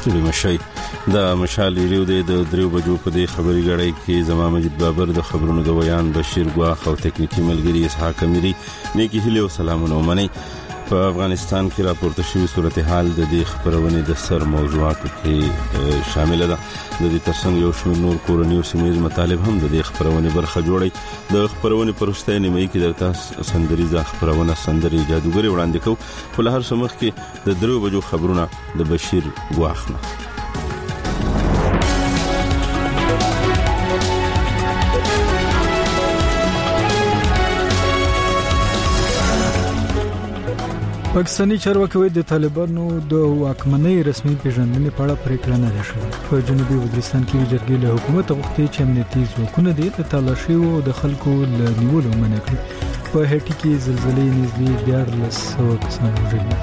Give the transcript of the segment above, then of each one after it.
ستړي مشي د مشال ریډیو د دریو بجو په دې خبري غړي کې زما مجید بابر د خبرونو د ویان بشیر ګواخ او تکنیکی ملګری اسحاق اميري نیکی هله او سلامونه ومني. په افغانستان کې راپورته شوی صورتحال د دې خبرونه د سر موضوعاتو کې شامل ده. د دې ترڅنګ یو شمېر نور کورنیو سیمې مطالب هم د دې خبرونه برخه جوړي. د خبرونه پرسته نیمه کې درته سندريزه خبرونه سندري جادوګری وړاندې کوو. په هر سمخ کې د دریو بجو خبرونه د بشیر ګواخ نه. پاکستاني چارواکي د طالبانو د واکمنۍ رسمي پیژندنې په اړه پریکړه نه ده شوې. په جنوبي وزیرستان کې جرګې له حکومت غوښتي چې امنیتي ځواکونه د تالاشي او د خلکو له نیولو منع کړي. په هټي کې زلزلې نږدې 1400 کسان وژل.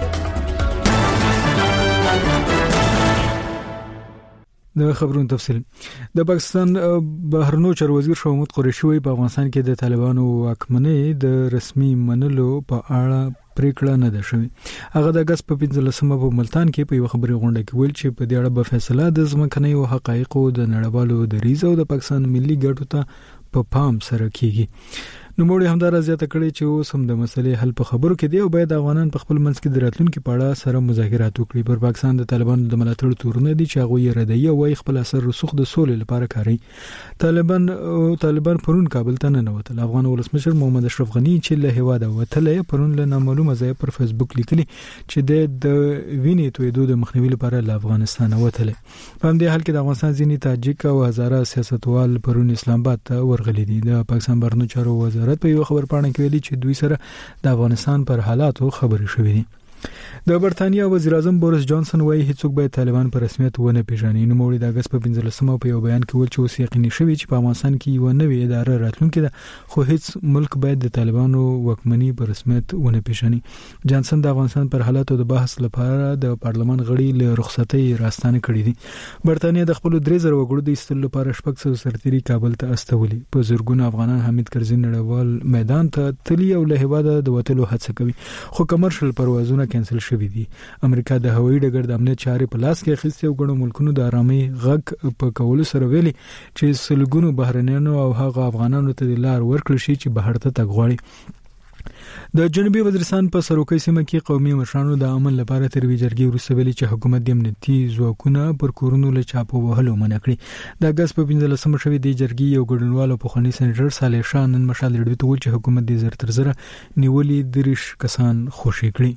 د خبرونو تفصیل. د پاکستان بهرنیو چارو وزیر شاه محمود قریشي په افغانستان کې د طالبانو واکمنۍ د رسمي منلو په اړه پریکړه نه ده شوې. هغه د اگست په 15مه په ملتان کې په یو خبري غونډه کې ویل چې په دې اړه به فیصله د ځمکنۍ او حقایقو د نړیوالو دریځ او د پاکستان ملي ګټو ته په پام سره کیږي. نو موږ هم دا راځي ته کړی چې اوس هم د مسلې حل په خبرو کې دی او باید افغانان په خپل منځ کې د راتلونکو په اړه سره مذاکرات وکړي. پر پاکستان د طالبانو د ملاتړ تورونه دي چې هغه یې ردیه وای خپل اثر رسوخ د سولې لپاره کوي. طالبان پرون کابل ته نه وتل. افغان ولسمشر محمد اشرف غنی چې له هواده وتل پرون له نامعلومه ځای پر فیسبوک لیکلی چې د وینې تویدو د مخنیوي لپاره له افغانستان وتل. په همدې حال کې د افغانستان ځینی تاجک او هزاره سیاستوال پرون اسلام آباد ته ورغلي دي. د پاکستان بهرنیو چارو وزارت په یو خبر پاڼه کې ویلي چې دوی سره د افغانستان پر حالاتو خبرې شوې دي. د برتانیا وزیر اعظم بوریس جانسن وايي هیڅوک باید طالبان پر رسمیت ونه پیژني. نو موږ د اگست په 15مه په یو بیان کې ول چې اوس یقیني شوی چې په افغانستان کې یو نوې اداره راتلونکې ده خو هیڅ ملک باید د طالبانو واکمنۍ پر رسمیت ونه پیژني. جانسن د افغانستان پر حالاتو د بحث لپاره د پارلمان غړي له رخصتۍ راستانه کړي دي. برتانیا د خپل 3000 وګړو د ایستلو لپاره شپږ سرتیري کابل ته استولي. په زورګونو افغانان حمید کرزي نړیوال میدان ته تلي او له هواده د وټلو هڅه کوي خو کمرشل پروازونه کینسل شوي دي. امریکا د هوایي ډګر د امنیت چارې په لاس کې اخیستي او ګڼو ملکونو د آرامي غږ په کولو سره ویلي چې سلګونو بهرنیانو او هغه افغانانو ته د لار ورکړل شي چې بهر ته تګ غواړي. د جنوبي وزیرستان په سروکي سیمه کې قومي مشرانو د امن لپاره تروي جرګې وروسته ویلي چې حکومت د امنیتي ځواکونو پر کورونو له چاپو وهلو منع کړی. د اگست په 15مه شوې د جرګې یو ګډونوال او پخوانی سېنیټر صالح شاه نن مشال ریډیو ته ویل چې حکومت د زر تر زره نیولې 30 کسان خوشي کړي.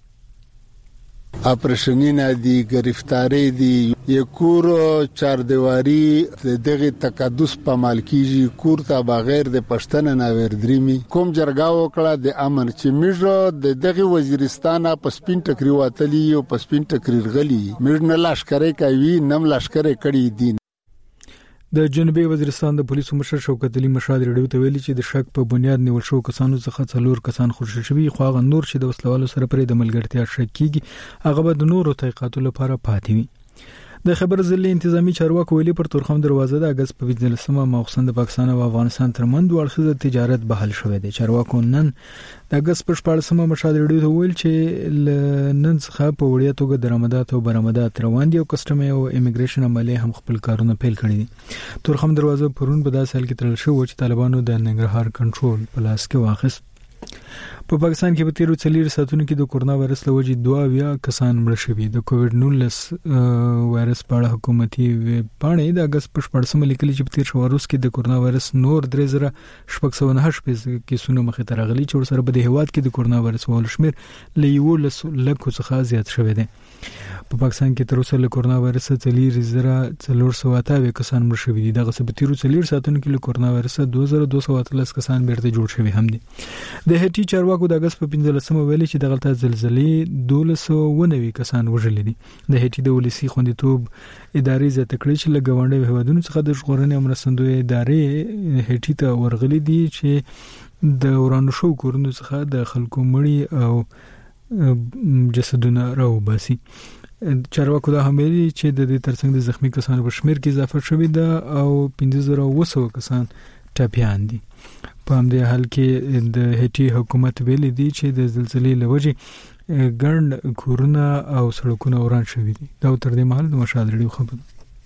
اپریشنینا دی گرفتاری دی یکور چاردیواری دغه تقدس په مال کیږي کور ته بغیر د پښتنه ناور دریمي کوم جرګه وکړه د امن چې میژه دغه وزیرستان په سپین ټکری واتلی او په سپین ټکری غلی میژ نه لشکره کوي نم لشکره کړي دي. د جنوبي وزیرستان د پولیسو مشر شوکت علي مشاد ریډیو ته ویلي چې د شک په بنیاد نیول شو کسانو څخه 4 کسان خوشی شوي خو هغه نور چې د وسلوالو سره پرې د ملګرتیا شک کیږي هغه به د نورو تحقیقاتو لپاره پاتې وي. د خبر ضلع انتظامی چارواکو ویلي پر تورخم دروازه د اگست په 15مه مخصوصا د پاکستان او افغانستان ترمنځ ورخصه تجارت بحال شوې ده. چارواکو نن د اگست په 14مه مشاد ریډیو ته ویل چې نن څخه په وړیا توګه درآمدات او برآمدات روان دي او کسټم او امیګریشن عملیه هم خپل کارونه پیل کړي دي. تورخم دروازه پرون په داسې حال کې تړل شو چې طالبانو د ننګرهار کنټرول په لاس کې واخیست. په پاکستان کې په تیرو 4 ساعتونو کې د کورونا وایرس له وجې 2 کسان مړ شوي. د کووډ-19 وایرس په اړه حکومتي پاڼې د اگست په 14مه لیکلي چې په تیر شوروز کې د کورونا وایرس نور 3698 کیسونه مخې ته راغلي چې ورسره په دې هواد کې د کورونا وایرس وهلو شمیر له 1 لک څخه زیات شوی دی. په پاکستان کې تر اوسه له کورونا وایرس 428 کسان مړ شوي دي. دغه په تیرو 4 ساعتونو کې له کورونا وایرس 2213 کسان بیرته جوړ شوي هم دي. د هټي چارواکو د اگست په 15مه ویلي چې دغه زلزلې 1219 کسان وژل دي. د هټي د ولسی خوندیتوب ادارې زیاته کړې چې له ګاونډي هیوادونو څخه د ژغورنې او مرستندوی ادارې هټي ته ورغلي دي چې د ورانو شو کورونو څخه د خلکو مړي او جسدونه راوباسي. چارواکو دا هم ویلي چې د دې ترڅنګ د زخمی کسانو په شمیر کې اضافه شوې ده او 15200 کسان ټپیان دي. په همدې حال کې د هټي حکومت ویلي دی چې د زلزلې لوجې ګڼ کورونه او سړکونه وران شوي دي. دا تر دې مهال د مشال ریډیو خبر.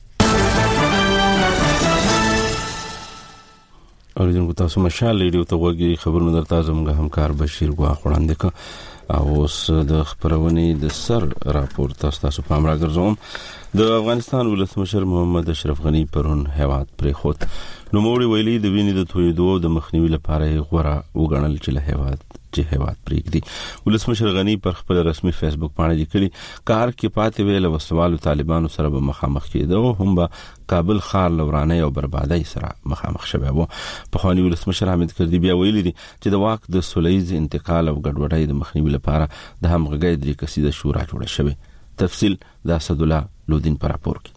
اوریدونکو تاسو مشال ریډیو ته وګورئ. خبرونه درته زموږ همکار بشیر ګواخ وړاندې کړ او اوس د خبرونې د سر راپور تاسو پام راګرځوم. د افغانستان ولسمشر محمد اشرف غنی پرون هیواد پرې خود نوموړي ویلي د وینې د تویدو د مخنیوي لپاره غوړه وګڼل چې له هیواد پرېږدي. ولسمشر غنی پر خپل رسمي فیسبوک باندې لیکلي کار کې پاتې ویل وسوالو طالبانو سره به مخامخ کېدو هم به کابل ښار لورانه او بربادۍ سره مخامخ شوی و. په خواني ولسمشر حامد کردي بیا ویلي دي چې د واک د سولهییز انتقال او ګډوډۍ د مخنیوي لپاره د همغږۍ درې کسیزه شورا جوړه شوې. تفصیل د اسد الله لودین پر راپور کې.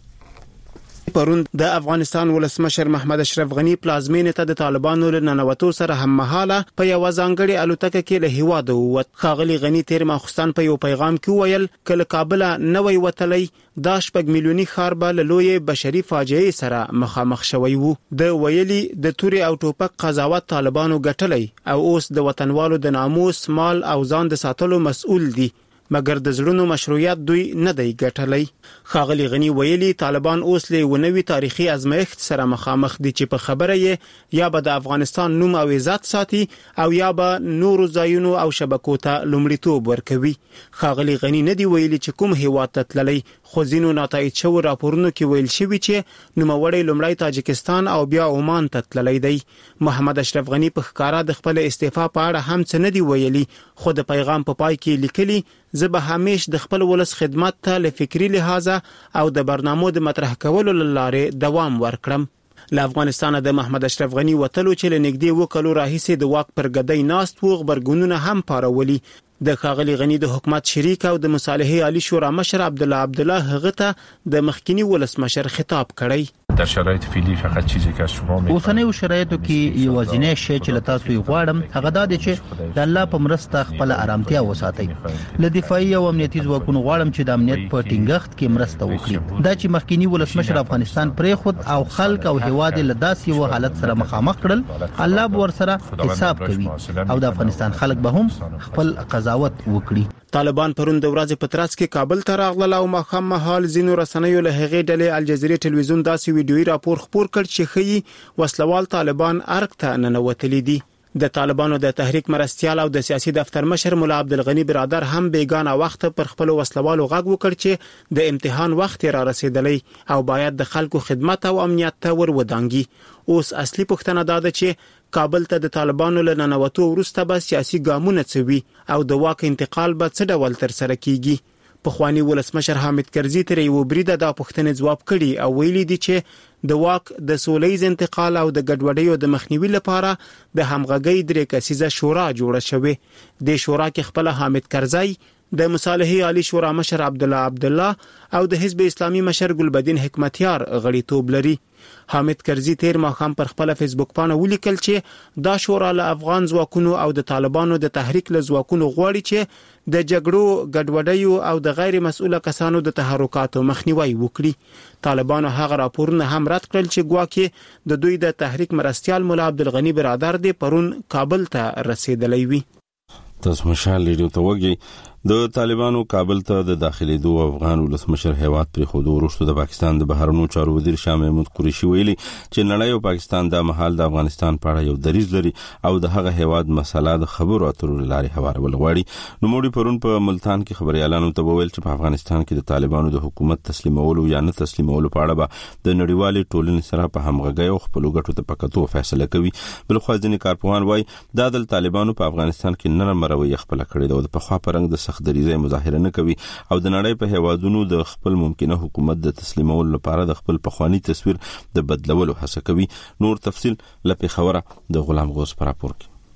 پرون د افغانستان ولسمشر محمد اشرف غنی پلازمینې ته د طالبانو له ننوتو سره هم مهاله په یو ځانګړي الوتکه کې له هیواده ووت. ښاغلي غنی تیر ماخستان په یو پیغام کې ویل کله کابل نه وی وتلی دا 6 میلیوني ښار به له لوی بشري فاجعه سره مخامخ شوی وو. د ویلي د توري او ټوپک قضاوت طالبانو ګټلی او اوس د وطنوالو د ناموس مال او ځان د ساتلو مسؤل دي مګر د زړونو مشروعیت دوی نه دی ګټلی. ښاغلي غنی ویلي طالبان اوس له ونوي تاریخي ازمایښت سره مخامخ دي چې په خبره یې یا به د افغانستان نوم او عزت ساتي او یا به نورو ځایونو او شبکو ته لومړیتوب ورکوي. ښاغلي غنی نه دی ویلي چې کوم هیواد ته تللی، خو ځینو ناتایید شوو راپورونو کې ویل شوي چې نوموړی لومړی تاجکستان او بیا عمان ته تللی دی. محمد اشرف غنی په ښکارا د خپل استعفا په اړه هم څه نه دی ویلي، خو د پیغام په پای کې لیکلي زه به همیش د خپل ولس خدمت ته له فکری لحاظه او د برنامو د مطرح کولو لاره دوام ورکړم. له افغانستان د محمد اشرف غنی وتلو چې له نږدې 2 کالو راهیسې د واک پر ګدۍ ناست و خبرګونونه هم پارولي. د ښاغلي غنی د حکومت شریک او د مصالحې عالی شورا مشر عبدالله هغه ته د مخکینی ولسمشر خطاب کړی. در شرایط فعلی فقط چیزی که از شما می‌خوایم اوسنۍ شرایطو کې یوازینی شی چې له تاسو یې غواړم هغه دا دی چې د الله په مرسته خپل آرامتیا وساتئ. له دفاعي او امنیتي ځواکونو غواړم چې د امنیت په ټینګښت کې مرسته وکړي. دا چې مخکینی ولسمشر افغانستان پرې خود او خلک او هیواد له داسې یو حالت سره مخامخ کړل، الله به ورسره حساب کوي او د افغانستان خلک به هم خپل قضاوت وکړي. طالبان پرون د ورځې په ترڅ کې کابل ته راغلل او ماښام مهال ځینو رسنیو له هغې ډلې الجزیرې ټلویزیون داسې ویډیویي راپور خپور کړ چې ښیي وسلوال طالبان ارګ ته ننوتلي دي. د طالبانو د تحریک مرستیال او د سیاسي دفتر مشر مولا عبدالغنی برادر هم بیگانه وخت پر خپل وسلوالو غږ وکړ چې د امتحان وخت را رسیدلی او باید د خلکو خدمت او امنیت ته ور ودانګي. اوس اصلي پوښتنه دا ده چې کابل ته د طالبانو له ننوتو وروسته به سیاسي ګامونه څوي او د واک انتقال به څه ډول تر سره کیږي. په خواني ولسمشر حامد کرزي تر یو بریده د پوښتنې جواب کړي او ویلي دي چې د واک د سولهییز انتقال او د ګډوډۍ د مخنیوي لپاره د همغږۍ درې کسیزه شورا جوړه شوې. د شورا کې خپل حامد کرزي، د مصالحې عالی شورا مشر عبدالله او د حزب اسلامي مشر ګلبدین حکمتیار غړیتوب لري. حامد کرزي تیر ماښام پر خپل فیسبوک باندې ولیکل چې دا شورا له افغان ځواکونو او د طالبانو د تحریک له ځواکونو غواړي چې د جګړو ګډوډۍ او د غیر مسؤله کسانو د تحرکاتو مخنیوي وکړي. طالبانو هغه راپورونه هم رد کړل چې ګواکې د دوی د تحریک مرستیال مولا عبدالغنی برادر دی پرون کابل ته رسیدلی وي. تاسو مشال ریډیو ته وګورئ. د طالبانو کابل ته د داخلي دوه افغان ولسمشر هیواد پر خود وروسته د پاکستان د بهرنیو چارو وزیر شاه محمود قریشي ویلي چې نړۍ او پاکستان د مهال د افغانستان په اړه یو دریځ لري او د هغه هیواد مسله د خبرو اترو لارې هوارول غواړي. نو موږ پرون په ملتان کې خبريالانو ته وویل چې په افغانستان کې د طالبانو د حکومت تسلیمولو یا نه تسلیمولو په اړه به د نړیوالې ټولنې سره په همغږۍ او خپل ګټو ته پکتو فیصله کوي. بل خو ځینې کارپوهان وایي دا د طالبانو په افغانستان کې نرم رویه خپل کړې ده او د پخوا پرنګ د سخت دریځه مظاهره نه کوي او د نړۍ په هیوادونو د خپل ممکنه حکومت د تسلیمولو لپاره د خپل پخوانی تصویر د بدلولو هڅه کوي. نور تفصيل لپاره خبره د غلام غوث پر راپور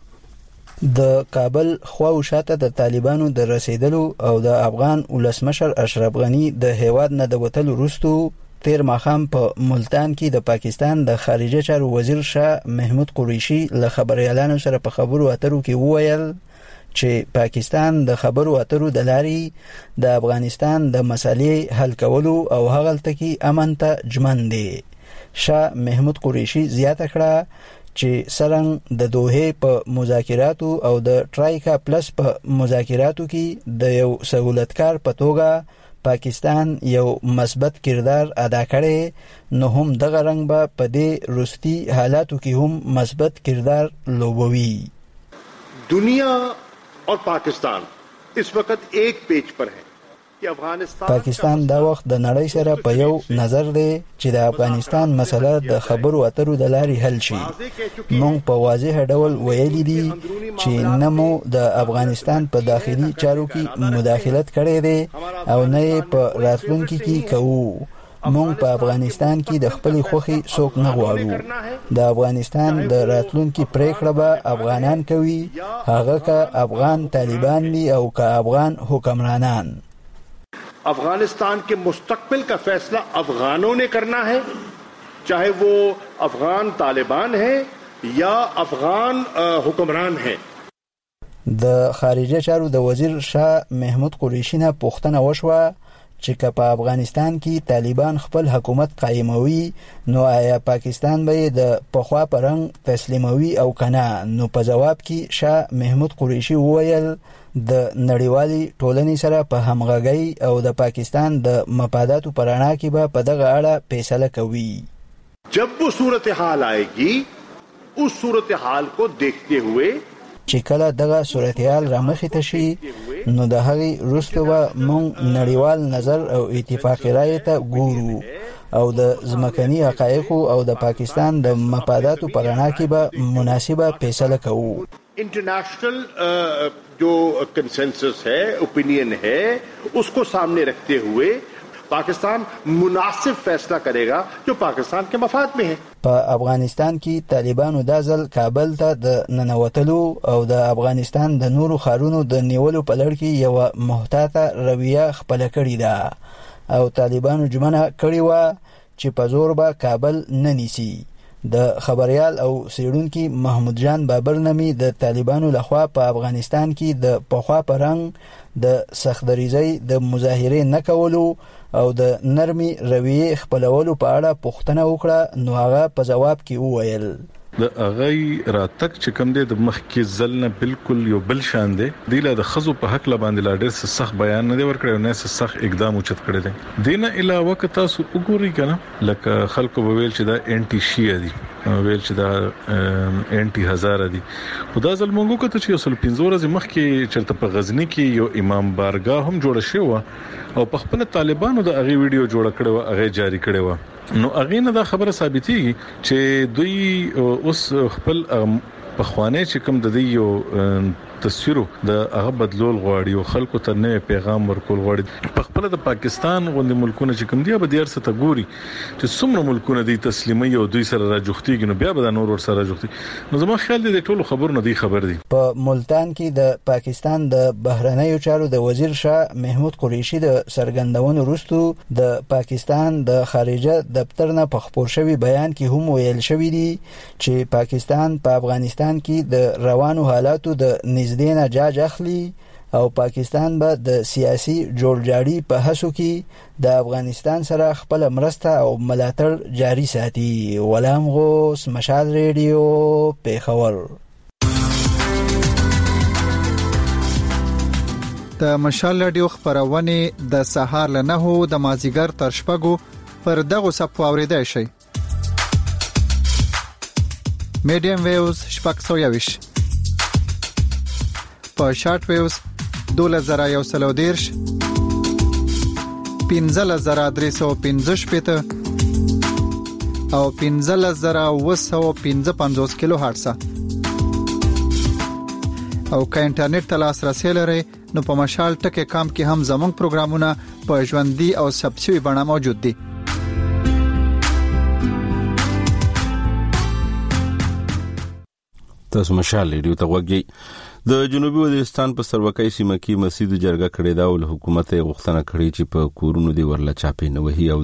کې. د کابل خوا او شاته د طالبانو د رسیدلو او د افغان ولسمشر اشرف غنی د هیواد نه د وټل وروستو تیر ماښام په ملتان کې د پاکستان د خارجه چارو وزیر شاه محمود قریشي له خبريالانو سره په خبرو اترو کې وویل چې پاکستان د خبرو اترو د لارې د افغانستان د مسالې حل کولو او هغه تکي امن ته ژمن دی. شاه محمود قریشي زیاته کړه چې سرنګ د دوحه په مذاکراتو او د ټرایکا پلس په مذاکراتو کې د یو سہولتکار په توګه پاکستان یو مثبت کردار ادا کړي، نو هم دغه رنګ به په دې وروستي حالاتو کې هم مثبت کردار لوبوي. دنیا اور پاکستان اس وقت ایک پیج پر ہے. پاکستان دا وخت د نړۍ سره په یو نظر دی چې د افغانستان مسله د خبرو اترو د لارې حل شي. موږ په واضح ډول ویلي دي چې نه مو د افغانستان په داخلي چارو کې مداخلت کړی دی او نه په راتلونکي کې کوو. موږ په افغانستان کې د خپل خوخي څوک نه غواړو. د افغانستان د راتلونکي پریکړه به افغانان کوي، هغه که افغان طالبان دي او که افغان حکمرانان. افغانستان کے مستقبل کا فیصلہ افغانوں نے کرنا ہے، چاہے وہ افغان طالبان ہیں یا افغان حکمران ہیں. د خارجه چارو د وزیر شاه محمود قریشي نه پوښتنه وشوه چې په افغانستان کې طالبان خپل حکومت قائموي نو آیا پاکستان به د پخوا پرنګ تسلیموي او کنه. نو په جواب کې شاه محمود قریشي وویل د نړیوالي ټولنې سره په همغږۍ او د پاکستان د مفاداتو پرانا کې به په دغه اړه فیصله کوي. جب وہ صورتحال آئے گی اس صورتحال کو دیکھتے ہوئے چې کله دغه صورتحال رامخې ته شي نو د هغې وروسته به موږ نړیوال نظر او اتفاقي رایې ته ګورو او د ځمکني حقایقو او د پاکستان د مفاداتو په رڼا کې به مناسبه فیصله کوو. انٹرنیشنل جو کنسنسس ہے، اوپینین ہے، اس کو سامنے رکھتے ہوئے پاکستان مناسب فیصلہ کرے گا جو پاکستان کے مفاد میں ہے. په افغانستان کې طالبانو د ځل کابل ته د ننوتلو او د افغانستان د نورو ښارونو د نیولو په لړ کې یو محتاطه رویه خپله کړې ده او طالبانو ژمنه کړې وه چې په زور به کابل نه نیسي. د خبریال او څېړونکي محمود جان بابر نمی د طالبانو لخوا په افغانستان کې د پخوا پرنګ د سختدریزۍ د مظاهرې نه کولو او د نرمي رویې خپلولو په اړه پوښتنه وکړه، نو هغه په جواب کې وویل د اغای راتک چې کوم دی د مخ کې ځلنه بالکل یو بل شان دی. دی له د خزو په حق لا باندې لا ډېر سخت بیان نه دی ورکړی، نه سخت اقدام اوچت کړی دی. دینه علاوه که تاسو وګورئ کنه لکه خلکو ویل چې دا انټي شیعه دي، ویل چې دا انټي هزاره دي. خدا ځل مونږ کو ته چې اصل 15 ورځې مخکې چرته په غزنی کې یو امام بارگاه هم جوړ شوی او په خپل طالبانو د هغه ویډیو جوړ کړو، هغه جاری کړو. نو هغه نه دا خبره ثابتېږي چې دوی اوس خپل په خوانه چې کوم د یو تصویرو د هغه بدلول غواړي او خلکو ته نوې پیغام ورکول غواړي. په خپل د پاکستان غوندي ملکونه چې کوم دی به ډیر څه ته ګوري چې څومره ملکونه دي تسلیمي او دوی سره راجوختيږي، نو بیا به د نور ور سره راجوختي. نو زما خیال دی د ټولو خبرونه دی خبر دي. په ملتان کې د پاکستان د بهرنیو چارو د وزیر شاه محمود قریشي د سرګندونو وروسته د پاکستان د خارجه دفتر نه په خبر شوی بیان کې هم ویل شوی دی چې پاکستان په افغانستان کې د روانو حالاتو د نږدې جاج اخلي او پاکستان به د سیاسي جوړجاړي په هڅو کې د افغانستان سره خپل مرسته او ملاتړ جاري ساتي. غلام غوث، مشال ریډیو، پیښور. د مشال ریډیو خبرونه د سهار له 9 د مازیګر تر شپږو پر دغه صفحه اوریدای شئ. میډیم ویوز شپږ 120 په شارټ ویوز 2113 15315 او 15955 کیلو هرتز. او که انټرنیټ ته لاسرسي لرئ نو په مشال ټکی کام کې هم زموږ پروګرامونه په ژوندۍ او سبسیوي بڼه موجود دي. تاسو مشال ریډیو ته وګورئ. د جنوبي وزیرستان په سروکای سیمه کې مسجد جرګه کړې دا ول حکومت غوښتنه کړې چې په کورونو دی ورله چاپې نه وهي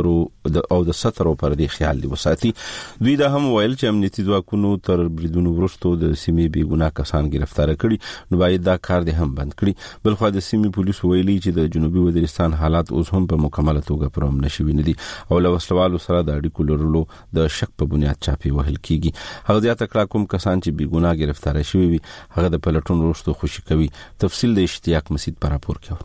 او د سترو پر دی خیال دی وساتي. دوی دا هم ویل چې امنیتي ځواکونو تر بریدونو وروسته د سیمې بیګناه کسان گرفتار کړي نو باید دا کار دی هم بند کړي. بلخو د سیمې پولیس ویلي چې د جنوبي وزیرستان حالات اوس هم په مکمله توګه پرم نشوي ندي او له وسلوالو سره د اړیکو لرلو د شک په بنیاد چاپې وهل کیږي. هغه ځات کړه کوم کسان چې بیګناه گرفتار شوي وي هغه د پلټون وروسته خوشی کوي. تفصیل د اشتیاق مسجد پر راپور کې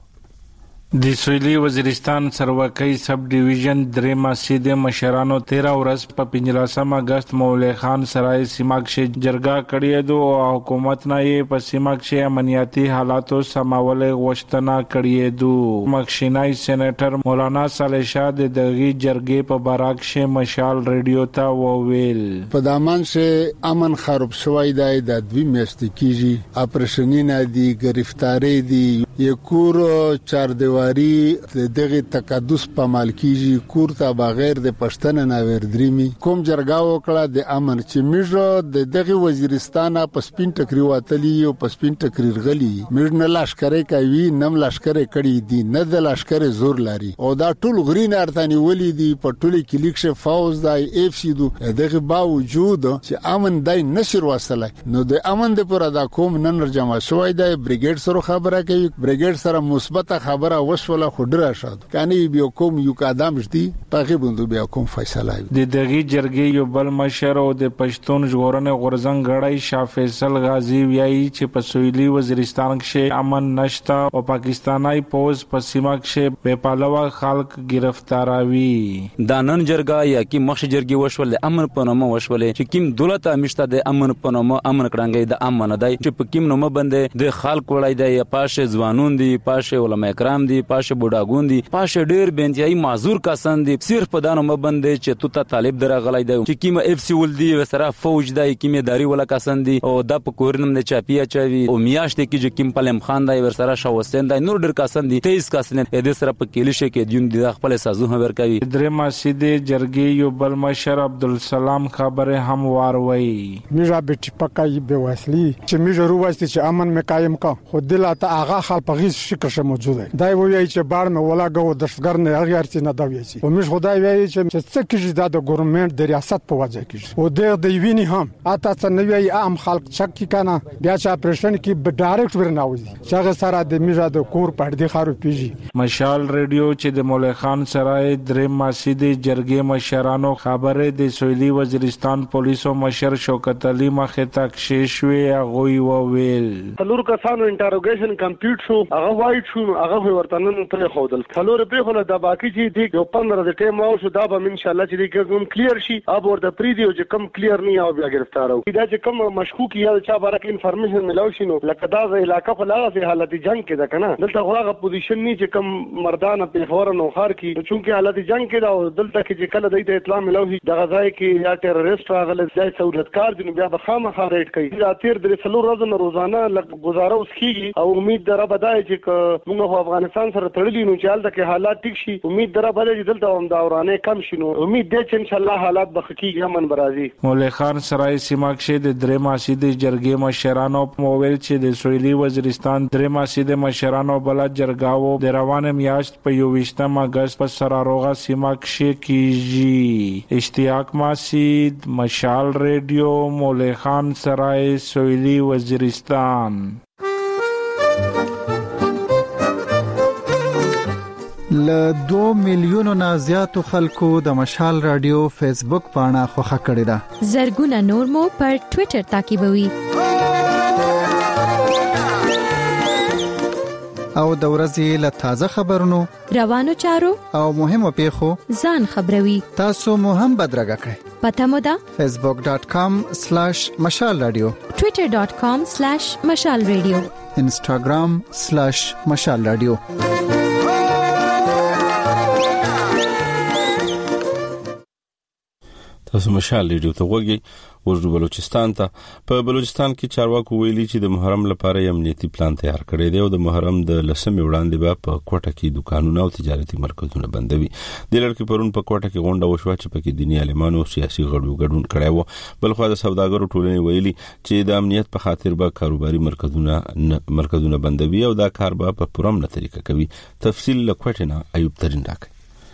د سویلي وزیرستان سروکای سب ډیویژن درېما سیده مشرانو 13 ورځ په 15 اگست مولوی خان سرای سیمه کې جرګه کړې دو او حکومت نه یې په سیمه کې امنیتي حالاتو سماول غوښتنه کړې دو. مخشینای سېنیټر مولانا صالح شاه د دغه جرګې په بارک شه مشال ریډیو ته وویل په دامان شه امن خراب شوی دی د دوی میاشتې کیږي اپریشنینه دی گرفتاری دی یکور چار دیواری دغه تقدس په مالکیږي کور ته بغیر د پښتنه ناور دریمي کوم جرګه وکړه د امن چې میژه د دغه وزیرستان په سپین ټکری واتلی او په سپین ټکری غلی میژ نه لشکره کوي نم لشکره کړي دي نه د لشکره زور لري او دا ټول غرین ارتانی ولی دي په ټوله کې لیکشه فوز دای اف سی دو دغه باوجود چې امن دای نشر وصله نو د امن د پر ادا کوم نن جمع شوی دی بریګیډ سره خبره کوي بریګیډ سره مثبت خبره وشوله خډره شاد کانی بیا کوم یو قدم جدي پغه بوندو بیا کوم فیصله د دغه جرګې یو بل مشر او د پښتون ژغورنې غورزنګ غړی شاه فیصل غازی ویایي چې په سویلي وزیرستان کې امن نشته او پاکستاني پوز په سیمه کې بے پالوا خلک گرفتاروي. د نن جرګه یا کی مخ جرګې وشول امن په نوم وشول چې کیم دولت امشته د امن په نوم امن کړنګي د امن دای چې په کیم نوم باندې د خلک وړای دی پاشه ځوانون دي پاشه علماء کرام دي پاشه بوډاګون دي پاشه ډیر بنتیای معذور کسان دي صرف په دانو مبندې چې تو ته طالب درغلای دی چې کیمه اف سی ول دی وسره فوج دی کیمه داری ولا کسان دي او د پکورنم د چاپیا چوي او میاشت کې چې کیم پلم خان دی ورسره شاوستین دی نور ډیر کسان دي 23 کسان د سره په کلیشه کې دیون د خپل سازونه ورکوي. درېما سیده جرګې یو بل مشر عبدالسلام خبره هم واروي میرا بیٹی پکای به واسلی چې میرا رواستی چې امن مې قائم کا خو دلته اغا خل په غیز فکر شه موجود دی دای وایي چې بار مې ولاګو دشګر نه هغه ارتي نه دا وایي او موږ خدای وایي چې څه کېږي د ګورنمنت د ریاست په وجه کې او د ویني هم اته څه نه وایي عام خلک شک کی کنه بیا چې اپریشن کې به ډایرکټ ورناوځي چې هغه سره د میرا د کور په دې خارو پیږي. مشال ریډیو چې د مولوی خان سرای درېما سیده جرګې مشرانو خبره د سویلي وزیرستان پولیسو مشر شوکت علي مخه تک شیشوي هغه وویل څلور کسانو انټروګیشن کمپلیټ شو هغه وایي شو هغه ورتنن پر خودل څلور په خله د باقی چې دی یو 15 د ټیم او شو دا به ان شاء الله چې دی کوم کلیر شي اب ورته پریدیو چې کم کلیر نه او بیا گرفتار او دا چې کم مشکوک یا چا بارک انفارمیشن ملو شنو لکه دا علاقہ په لاغه حالت جنگ کې ده کنه دلته هغه پوزیشن نه چې کم مردان په فورن او خار کې چونکه حالت جنگ کې دا دلته کې چې کله د اطلاع ملو شي د غزای کې یا ټیرریست راغله ځای سہولتکار دي بیا به خامخا ریټ کوي دا تیر د څلور ورځې روزانه گزاره اوس کیږي او امید دره بدای چې موږ افغانستان سره تړلي نو چې حالت کې حالات ټیک شي امید دره بدای چې دلته هم دا ورانه کم شي نو امید دې چې ان شاء الله حالات بخکیږي امن برازي. مولوی خان سرای سیمه کې د درېما سیده جرګې مشرانو موویل چې د سویلي وزیرستان درېما سیده مشرانو بل جرګاو د روانه میاشت په 28 اگست په سراروغه سیمه کې کیږي. اشتیاق مسجد مشال ریډیو مولوی خان سرای سویلي وزیرستان. ل 2 میلیونو نه زیاتو خلکو د مشال رادیو فیسبوک پاڼه خوښه کړې ده. زرګونه نور مو پر ټوئیټر تعقیبوي. او د ورځې له تازه خبرونو روانو چارو او مهمو پیښو ځان خبروي. تاسو مو هم بدرګه کړئ. پته مو ده facebook.com/مشال رادیو twitter.com/مشال رادیو instagram/مشال رادیو. تاسو مشال ریډیو ته وګورئ. ورجو بلوچستان ته په بلوچستان کې چارواکو ویلي چې د محرم لپاره امنیتي پلان تیار کړی دی او د محرم د 10 وړاندې به په کوټه کې دکانونه او تجارتي مرکزونه بندوي. د لړکې پرون په کوټه کې غونډه وشوه چې پکې دیني عالمانو او سیاسي غړو ګډون کړی و. بلخو د سوداګرو ټولنې ویلي چې د امنیت په خاطر به کاروباري مرکزونه بندوي او دا کار به په پرم نه طریقه کوي. تفصیل له کوټه نه ایوب ترين راکړي.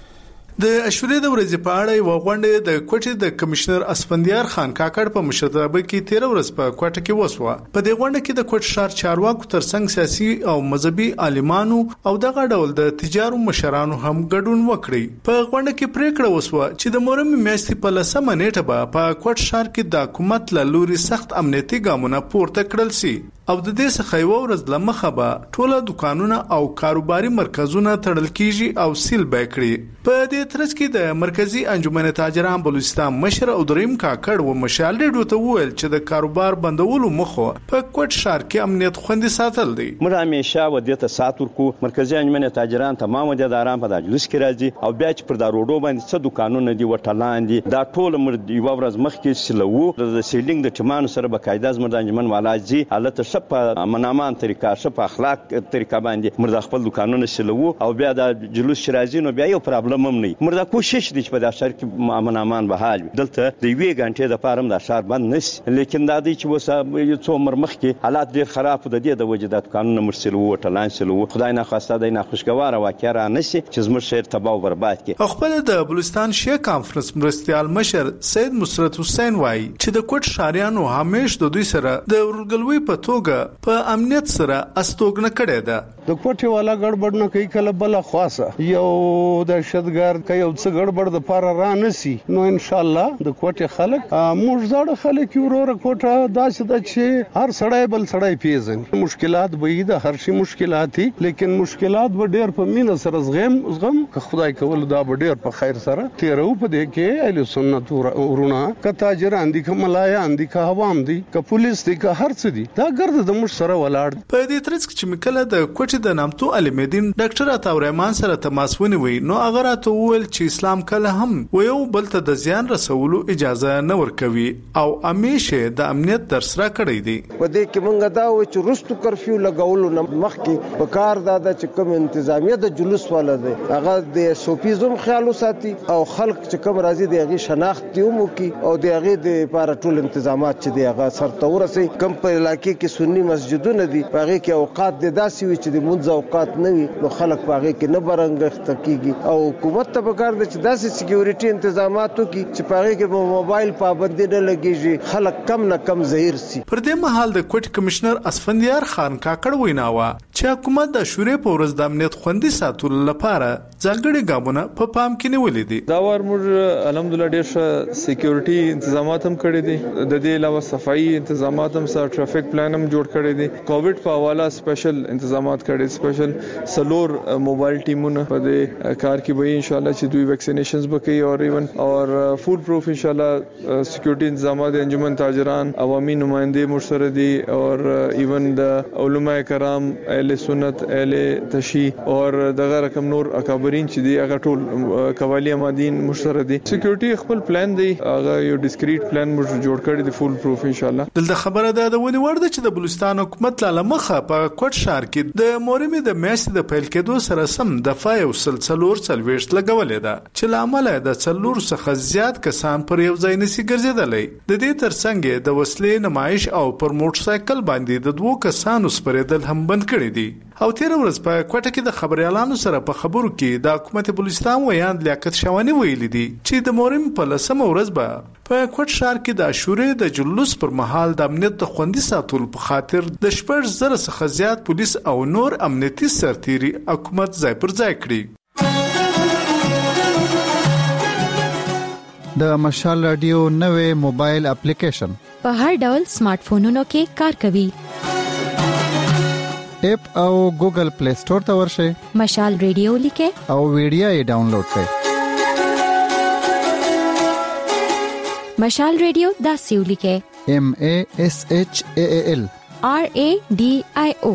د اشورې د ورځې په اړه یو غونډه د کوټې د کمشنر اسفندیار خان کاکړ په مشرتابه کې 13 ورځ په کوټه کې وسوه. په دې غونډه کې د کوټ شهر چارواکو ترڅنګ سیاسي او مذهبي عالمانو او دغه ډول د تجارو مشرانو هم ګډون وکړي. په غونډه کې پریکړه وسوه چې د محرم میاشتې په 10 نیټه به په کوټ شهر کې د حکومت له لوري سخت امنیتي ګامونه پورته کړل شي او د دې څخه یو ورځ لمخه به ټوله دکانونه او کاروباري مرکزونه تړل کیږي او سیل به کړي. په دې ترڅ کې د مرکزی انجمن تاجران بلوچستان مشر او دریم کاکړ و مشال ډیډو ته وویل چې د کاروبار بندولو مخه په کوټ شهر کې امنیت خوندي ساتل دي. موږ همیشه ودیته سات ورکو. مرکزی انجمن تاجران تمام د اداران په دجلس کې راځي او بیا چې پر دا روډو باندې څه دکانونه دي وټلان دي دا ټول مرد یو ورځ مخکې سلوو د سیلینګ د ټمانو سره بقاعده زموږ انجمن والاجی حالت شپ منامان طریقه شپ اخلاق طریقه باندې مرد خپل دکانونه سلوو او بیا د جلوس شرازي نو بیا یو پرابلم هم نه مرد کوشش دي چې په دا شهر کې امن بحال دلته د یوې غنټې د پارم د شهر بند نشي لیکن دا دي چې وسه یو څو مرمخ کې حالات ډیر خراب د دې د وجدات قانون مرسلو ټلان سلو خدای نه خواسته د نه خوشګوار واقع را نشي چې زموږ شهر تباہ او برباد کړي. خپل د بلوچستان شیخ کانفرنس مرستيال مشر سید مسرت حسین وایي چې د کوټ شهريانو همیش د دوی سره د ورګلوي په توګه په امنیت سره استوګنه کړې ده. د کوټي والا ګډوډ نه کوي کله بل خاصه یو د شتګار کوي او څه ګډوډ د پاره را نسی نو ان شاء الله د کوټه خلک موږ زړه خلک ورور کوټه داسې د چې هر سړی بل سړی پیژني. مشکلات به د هر شي مشکلات دي لیکن مشکلات به ډیر په مینه سره زغم که خدای کول دا به ډیر په خیر سره تیرو په دې کې اهل سنت ورونه ک تاجران دي ک ملایان دي ک عوام دي ک پولیس دي ک هر څه دي دا ګرد د مش سره ولاړ. په دې ترڅ کې مکله د کوټه د نامتو علمدین ډاکټر عطا الرحمن سره تماس ونیوي نو هغه راته وویل چې اسلام کله هم ویو بل ته د زیان رسولو اجازه نه ورکوي او همیشه د امنیت درس را کړی دی. په دې کې مونږ دا و چې رستو کرفیو لګولو مخکې په کار دا چې کوم انتظامیه د جلوس والا دی هغه د سوپیزم خیال وساتي او خلک چې کوم راځي د هغه شناخت دیومو کې او د هغه د لپاره ټول تنظیمات چې دی هغه سرته ورسي کوم په علاقې کې سنی مسجدونه دي هغه کې اوقات د داسي وي چې د منځ اوقات نه وي نو خلک هغه کې نه برنګښت کیږي او حکومت ته پکار د چې داسې سکیورټي انتظاماتو کې چې هغه کې موبایل پابندي نه لګیږي خلک کم نه کم زهیر سي. پر دې مهال د کوټ کمشنر اسفندیار خان کاکړ ویناوه چې حکومت د شورې په ورځ د امنیت خوندي ساتلو لپاره ځانګړي ګامونه په پام کې نیولې دي. دا ور موږ الحمدلله ډېر ښه سکیورټي تنظیمات هم کړی دي د دې علاوه صفایي تنظیمات هم سره ټرافیک پلان هم جوړ کړی دي. کووډ په حواله سپیشل تنظیمات کړی سپیشل سلور موبایل ټیمونه په دې کار کې به ان شاء الله چې دوی ویکسینیشنز وکړي او ایون اور فود پروف ان شاء الله سکیورټي تنظیمات انجمن تاجران عوامي نمائندې مرسره دي اور ایون د علماء کرام اهل سنت اهل تشیع اور دغه رقم نور اکابرین چې دي هغه ټول قوالی امادین مرسره دي. سکیورټي خپل پلان دی هغه یو ډیسکریټ پلان موږ جوړ کړی دی فول پروف ان شاء الله. دلته خبره ده د ونی ورده چې د بلوچستان حکومت لاله مخه په کوټ شهر کې د مورمې د میاشتې د پیل کېدو سره سم د فایو سلسلور څلويشت لګولې ده چې لامل د څلور څخه زیات کسان پر یو ځای نسی ګرځیدلې. د دې ترڅنګ د وسلې نمایش او پر موټر سایکل باندې د دوه کسانو سپریدل هم بند کړی دي. او 13 ورځ په کوټه کې د خبريالانو سره په خبرو کې د حکومت بلوچستان ویان لیاقت شوانی ویلي دي چې د مورم په 10 ورځ به په کوټ شهر کې د عاشورې د جلوس پر مهال د امنیت د خوندي ساتلو په خاطر د 10,000 څخه زیات پولیس او نور امنیتي سرتیري حکومت ځای پر ځای کړی. د مشال رادیو نوې موبایل اپلیکیشن په هر ډول سمارټ فونونو کې کار کوي. اپ او ګوګل پلی سٹور ته ورشئ مشال ریډیو لیکه او ویډیو یې ډاونلوډ کړئ. مشال ریډیو دا سیو لیکه MASHAAL RADIO.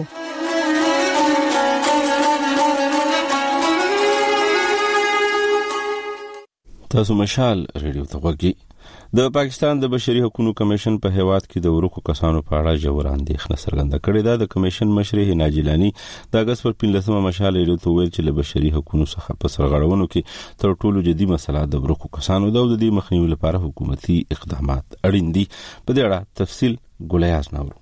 تاسو مشال ریډیو ته وګورئ. د پاکستان د بشري حقوقو کمیشن په هیواد کې د ورکو کسانو په اړه ژور اندېښنه څرګنده کړې ده. د کمیشن مشر هینا جیلانی د اگست پر 15 مشال ریډیو ویل چې له بشري حقوقو څخه په سرغړونو کې تر ټولو جدي مسله د ورکو کسانو د دې مخنیوي لپاره حکومتي اقدامات اړین دي. په دې اړه تفصیل ګولیاز ناورو.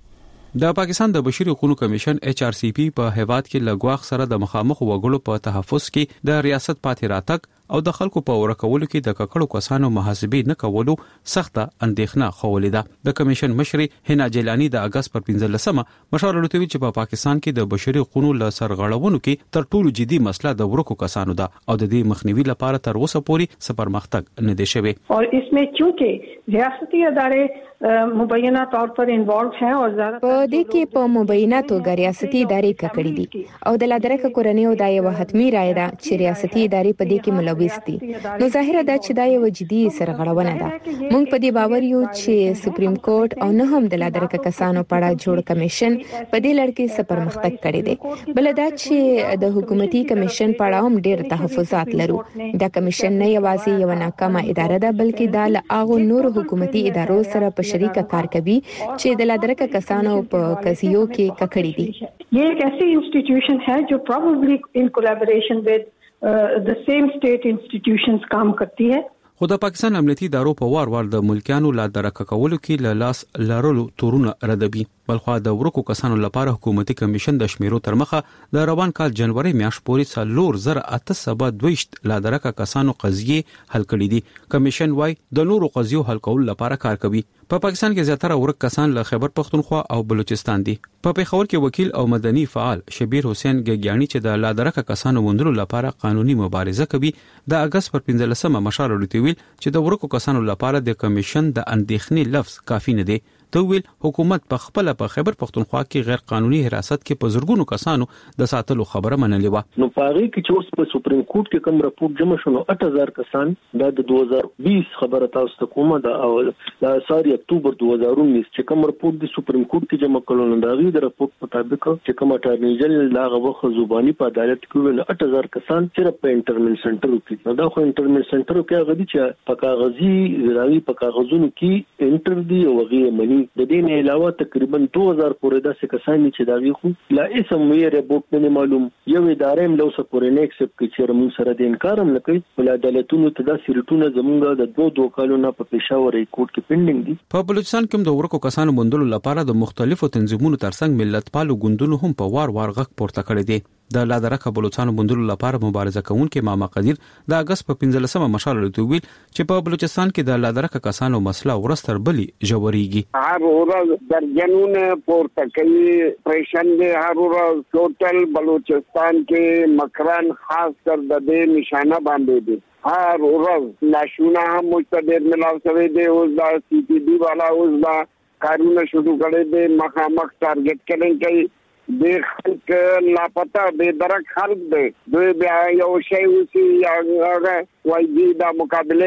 د پاکستان د بشري حقوقو کمیشن HRCP په هیواد کې لګواخ سره د مخامخ وګړو په تحفظ کې د ریاست پاتې راتګ او د خلکو په ورکولو کې د ککړو کسانو محاسبې نه کولو سخته اندېښنه خولې ده. د کمیشن مشر هینا جیلانی د اگست پر 15 مشوره ورکوي چې په پاکستان کې د بشري حقوقو له سرغړونو کې تر ټولو جدي مسله د ورکو کسانو ده او د دې مخنیوي لپاره تر اوسه پورې سپرمختګ نه دی شوی. اور اسمه چونکه ریاستي ادارې مبینہ طور پر انوالو ہیں اور زیادہ په دې کې په مبینہ توګه ریاستي ادارې ککړې دي او د لادرکه کورنیو د یو حتمی رائے ده چې ریاستي ادارې په دې کې ملوث دي. نو ظاهره ده چې دا یو جدي سرغړونه ده. موږ په دې باور یو چې سپریم کورټ او نه هم د لادرکه کسانو په اړه جوړ کمیشن په دې لړ کې سپرمختګ کړی دی. بل دا چې د حکومتي کمیشن په اړه هم ډېر تحفظات لرو. دا کمیشن نه یوازې یو ناکامه اداره ده بلکې دا له هغو نورو حکومتي ادارو سره په شریکه کار کوي چې د لادرکه کسانو په قضیو کې ککړې دي. یہ ایک ایسی انسٹیٹیوشن ہے جو پروبیبلی ان کولیبوریشن ود the same state institutions کام کرتی ہے. خو د پاکستان امنیتي ادارو په وار د ملکیانو لا درکه کولو کې له لاس لارلو تورونه ردبي. بلخوا د ورکو کسانو لپاره حکومتي کمیشن د شمیرو تر مخه د روان کال جنوري میاشت پورې 3822 لا درکه کسانو قضیې حل کړې دي. کمیشن وايي د نورو قضیو حل کولو لپاره کار کوي. په پاکستان کې زیاتره ورک کسان له خیبر پختونخوا او بلوچستان دي. په پیښور کې وکیل او مدني فعال شبیر حسین ګګیانی چې د لا درکه کسانو وندلو لپاره قانوني مبارزه کوي د اگست پر 15 مشال ورکوي چې د ورکو کسانو لپاره د کمیشن د اندېښنې لفظ کافي نه دی. تویل حکومت په خپل په خیبر پختونخوا کې غیر قانوني حراست کې په زورګونو کسانو د ساتلو خبره منلې و. نو پاره کې چې اوس په سپریم کورټ کې کوم راپور جمع شونه 8000 کسان د 2020 خبره تاسو ته کومه د ساری اکتوبر 2019 چې کوم راپور د سپریم کورټ کې جمع کړل نو دا غي د راپور مطابق چې کوم اټارنی جنرال لاغه وخت زبانی په عدالت کې ول 8000 کسان صرف په انټرمنټ سنټر کې نو دا خو انټرمنټ سنټر کې غدي چې په کاغذي زراوی په کاغذونو کې انټر دی او غي منی د دې نه علاوه تقریبا 2000 پورې داسې کسان چې دا غي خو لا اسم وی رپورټ نه معلوم یو ادارې هم لوسه پورې نه اکسپټ کوي چې موږ سره د انکار هم نه کوي ول عدالتونو ته دا سیرټونه زمونږ د 2 کالونو په پېښور کوټ کې پینډینګ دي. په بلوچستان کې د ورکو کسانو مندلو لپاره د مختلفو تنظیمونو ترڅنګ ملتپالو ګوندونو هم په وار غږ پورته کړی دی. د لادرکه بلوچستان مندلو لپاره مبارزه کوونکې ماما قدیر د اگست په 15 مشال ورکوي چې په بلوچستان کې د لادرکه کسانو مسله ورستر بلی جوړیږي. هر ورځ درجنونه پورته کوي پریشن دي. هر ورځ ټوټل بلوچستان کې مکران خاص کر د دې نشانه باندې دي. هر ورځ لاشونه هم مستدیر ملاو شوی دی. اوس دا CPD والا اوس دا کارونه شروع کړي دي. مخامخ ټارګټ کړي کوي د خلک لاپتا به درک خلک دی. دوی بیا یو شی وسی هغه وایي دا مقابله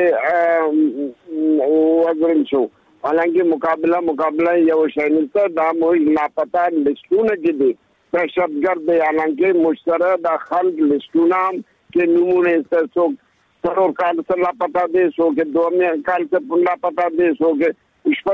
کې وګورم شو حالانکه مقابله یو شی نه دا مو لاپتا لستونه کې دي. دهشتګرد حالانکه مشترک د خلک لستونه کې نمونه څو څلور کال څخه لاپتا دي سو کې دوه کال څخه لاپتا دي سو کې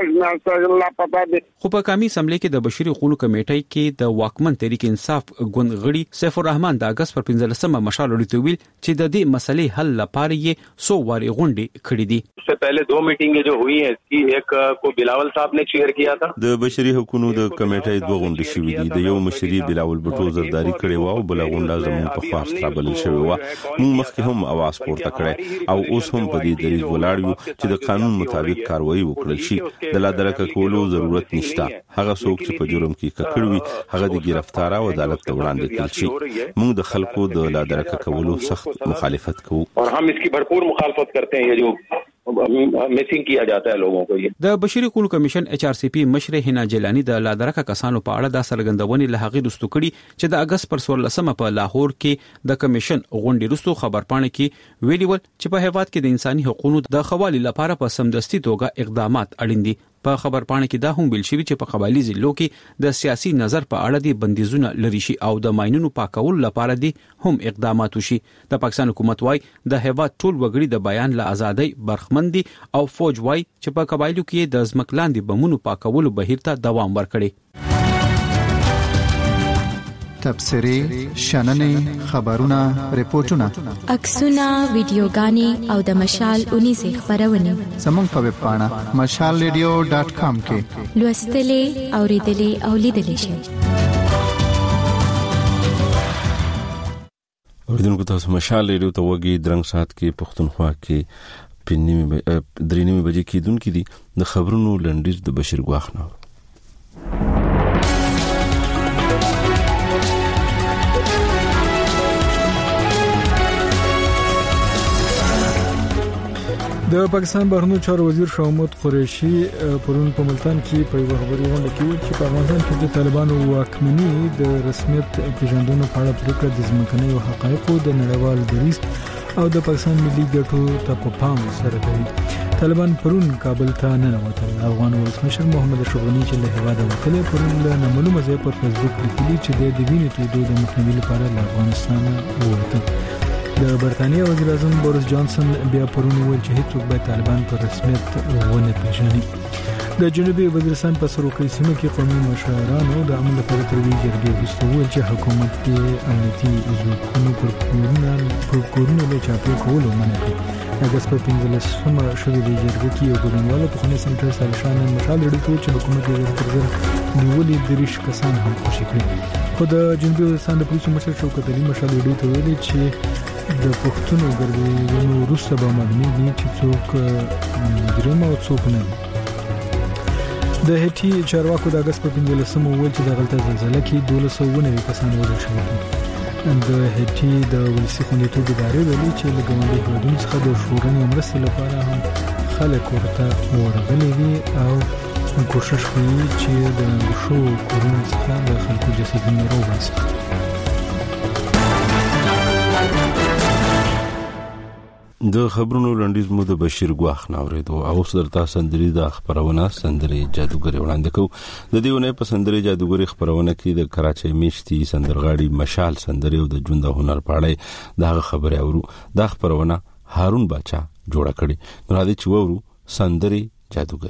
خو په قومي اسمبلی کې د بشري حقوقو کمیټې کې د واکمن تحریک انصاف ګوند غړي سیف الرحمن د اگست پر 15 مشال ورکوي چې د دې مسلې حل لپاره یې 100 واري غونډې کړې دي. इससे पहले 2 मीटिंगें जो हुई हैं इसकी एक को बिलावल साहब ने चेयर किया था. د بشري حقوقو د کمیټې 2 غونډې شوې دي. د یو مشري بلاول بټو زرداری کړي و او بل غونډه زموږ په خواست رابل شوې و. موږ مخکې هم आवाज پورته کړی او اوس هم په دې دریځ ولاړ یو چې د قانون مطابق کاروایی وکړل شي. د لادرکه کولو ضرورت نشته. هغه څوک چې په جرم کې ککړ وي هغه د گرفتار او عدالت ته وړاندې کړل شي. موږ د خلکو د لادرکه کولو سخت مخالفت کوو और हम इसकी भरपूर मुखालफत करते हैं. ये जो मिसिंग किया जाता है लोगों को. د بشري حقوقو کمیشن HRCP مشر هینا جیلانی د لادرکه کسانو په اړه د سرګندونې له هغې رستو کړي چې د اگست پر 16 په لاهور کې د کمیشن غونډې رستو خبرپاڼه کې ویلي ول چې په هیواد کې د انساني حقوقو د خوالي لپاره په سمدستي توګه اقدامات اړین دي. په خبرپاڼه کې دا هم ویل شوی چې په قبایلی ضلعو کې د سیاسي نظر په اړه د بندیزونه لري شي او د ماینونو پاکول لپاره دي هم اقدامات وشي. د پاکستان حکومت وايي د هیواد ټول وګړي د بیان له ازادۍ برخمن دي او فوج وايي چې په قبایلو کې د ځمکلاندې بمونو پاکولو بهیر ته دوام ورکړي. تبصرې، شننې، خبرونه، ریپورتونه، عکسونه، ویډیوګانې او د مشال 19 خبرونه زموږ په ویب پاڼه mashalradio.com کې لوستلې، اوریدلې او لیدلې شئ. اوریدونکو تاسو مشال ریډیو ته وګورئ. درنګ سات کې پښتونخوا کې 3:30 بجې کېدونکې دي. د خبرونو لنډیز د بشیر ګواخ نه. د پاکستان بهرنیو چارو وزیر شاه محمود قریشي پرون په ملتان کې په یو خبري غونډه کې ویل چې په افغانستان کې د طالبانو واکمني د رسمیت پیژندنې په اړه پریکړه د ځمکنیو حقایقو د نړیوال دریځ او د پاکستان ملي ګټو ته په پام سره کوي. طالبان پرون کابل ته ننوتل. افغان ولسمشر محمد اشرف غني چې له هیواده وتل پرون له نامعلومه ځای پر فیسبوک لیکلي چې د وینې تویدو د مخنیوي لپاره له افغانستان ووتل. د برتانیې وزیر اعظم بوریس جانسن بیا پرون ویل چې هیڅوک باید طالبان په رسمیت ونه پیژني. د جنوبي وزیرستان په سروکي سیمه کې قومي مشرانو د عمل لپاره ترویج جرګې وروسته ویل چې حکومت د امنیتي ځواکونو پر کورونو له چاپیو کولو منع کړي. اګست په 15مه شوې د جرګې کې یو ګډونوال په خونې سنټر سالشان مشال لري چې حکومت یې ترځل نیولې دریش کسان هم خوشي کړي. خو د جنوبي وزیرستان د پولیسو مشر شوکت علي مشال لري ته ویلي چې د پښتونو ګرځېدلو وروسته به معلومیږي چې څوک مجرم او څوک نه. د هټي چارواکو د اګست په 15مه ویل چې د غلطه زلزلې کې 1290 کسان وژل شوي دي. د هټي د ولسي خوندیتوب ادارې ویلي چې له ګاونډي هیوادونو څخه د ژغورنې مرستې لپاره هم خلک ورته ورغلي دي او کوشش کوي چې د شو کورونو څخه د خلکو جسدونه راوباسي. د خبرونو لنډیز مو د بشیر ګواخ نه اوریدو او سرتا سندري د خبرونه سندري جادوګری وړاندې کو. د دیونه په سندري جادوګری خبرونه کې د کراچۍ میشتي سندرغاړي مشال سندري او د ژوند هنر پاړې دا خبره اورو. دا خبرونه هارون باچا جوړه کړي. نو راځي چې وورو سندري جادوګری.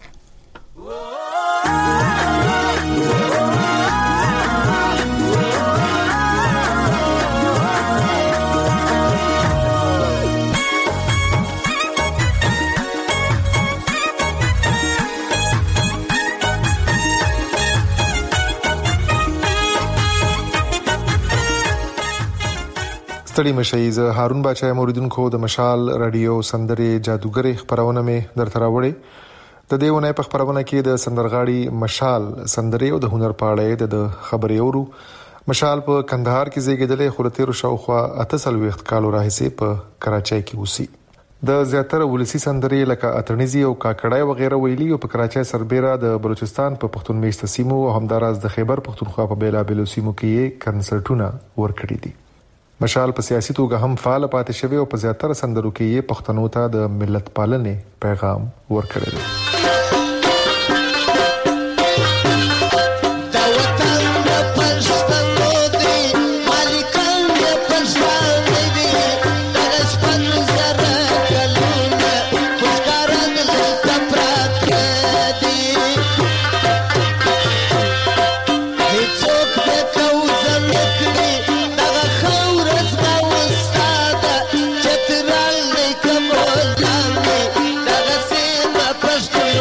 ستړي مشي. زه هارون باچا موریدونکو د مشال رادیو سندري جادوګری خبرونه مې درته راوړې. د دیونه په خبرونه کې د سندرغاړي مشال سندري او د هنر پاړې د خبرې اورو. مشال په کندهار کې زیږیدلې خو تیر شاوخوا 38 کالو راهیسې په کراچۍ کې اوسي. د زیاتره ولسی سندري لکه اتنیزي او کاکړای وغیرہ ویلي او په کراچۍ سربېره د بلوچستان په پښتون میشت سیمو او همداراز د خیبر پښتونخوا په بیلابیلو سیمو کې کنسرټونه ورکړي دي. مشال په سیاسي توګه هم فعال پاتې شوی او په زیاتره سندرو کې یې پښتنو ته د ملت پالنې پیغام ورکړی دی. First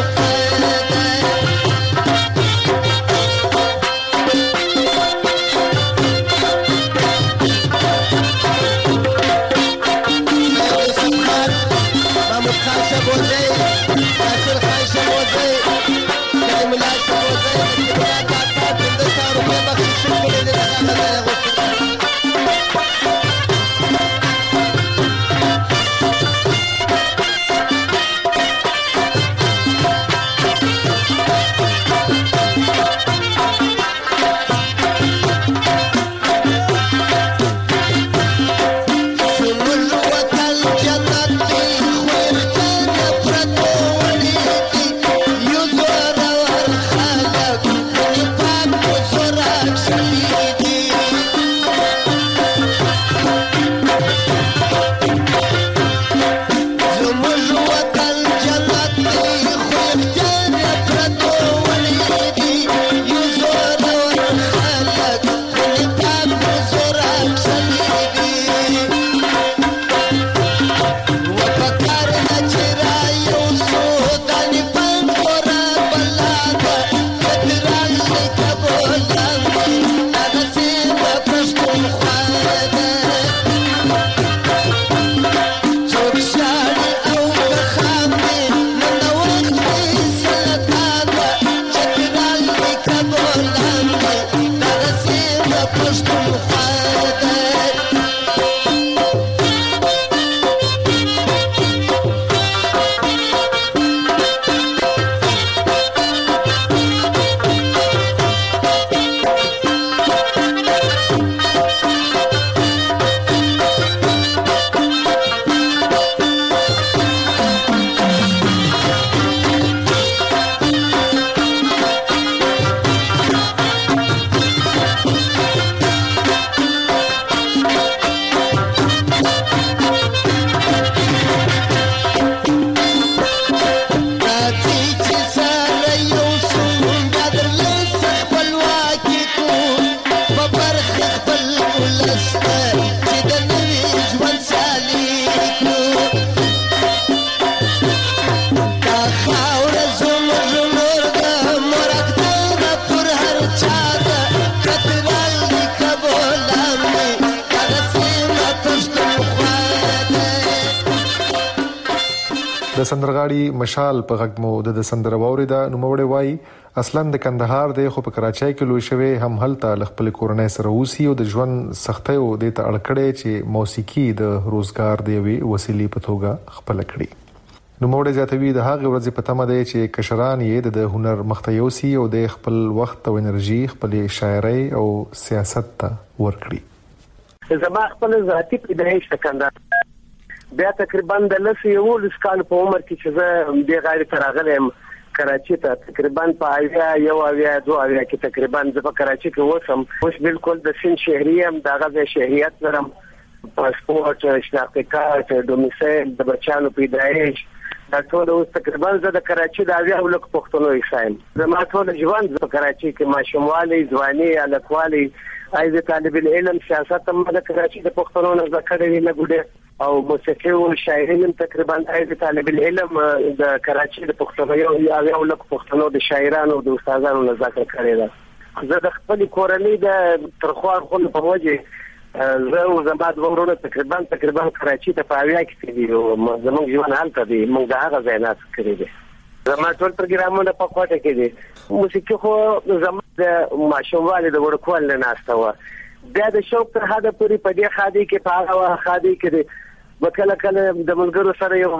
د سندرغاړي مشال په غږ مو د سندره واوریدا نو موړې وای اصلا د کندهار د خو په کراچۍ کې لوي شوی هم هلته خپل کورنۍ سره اوسي او د ژوند سختۍ او د اړکړې چې موسیقي د روزګار دی وسیلې په توګه خپل کړی. نو موړې زیاتوي د هغه ورځې په تمه دی چې کشران یې د هنر مختیوسي او د خپل وخت او انرژي خپل شاعري او سیاست ته ورکړي. زما خپل ذاتي پیدایش کندهار بیا تقریبا د 11 کال په عمر کې چې زه د غیر تراغلم کراچي ته تقریبا په اویا کې تقریبا زه په کراچي کې وسم اوس بالکل د سین شهریم د غزه شهریت لرم پاسپورت شناختی کارت دومیسیل د بچانو پیدایش دا ټول اوس تقریبا زه د کراچي د اویا ولک پښتونو ایسایم زما ټول ژوند په کراچي کې ماشوموالي ځواني الکوالي ایزه طالب العلم سیاست هم د کراچي د پښتونو نه ذکرې نه ګډه او موسیقي او شاعري من تقریبا ایزه طالب العلم د کراچي د پښتونو یو لک پښتونو د شاعرانو او د استادانو نه ذکر کړی دا زه د خپل کورنۍ د ترخوار خل په وجه زه او زما د ورونو تقریبا کراچي ته په اویا کې دي او زموږ ژوند حالت دی موږ د هغه ځای نه کړی دی زما ټول پروګرامونه په کوټه کې دي موسیقي خو زما د ماشوموالي د ورکوال نه ناستوه بیا د شوق تر حده پورې په دې خادي کې په هغه خادي کې وکړه کله د ملګرو سره یو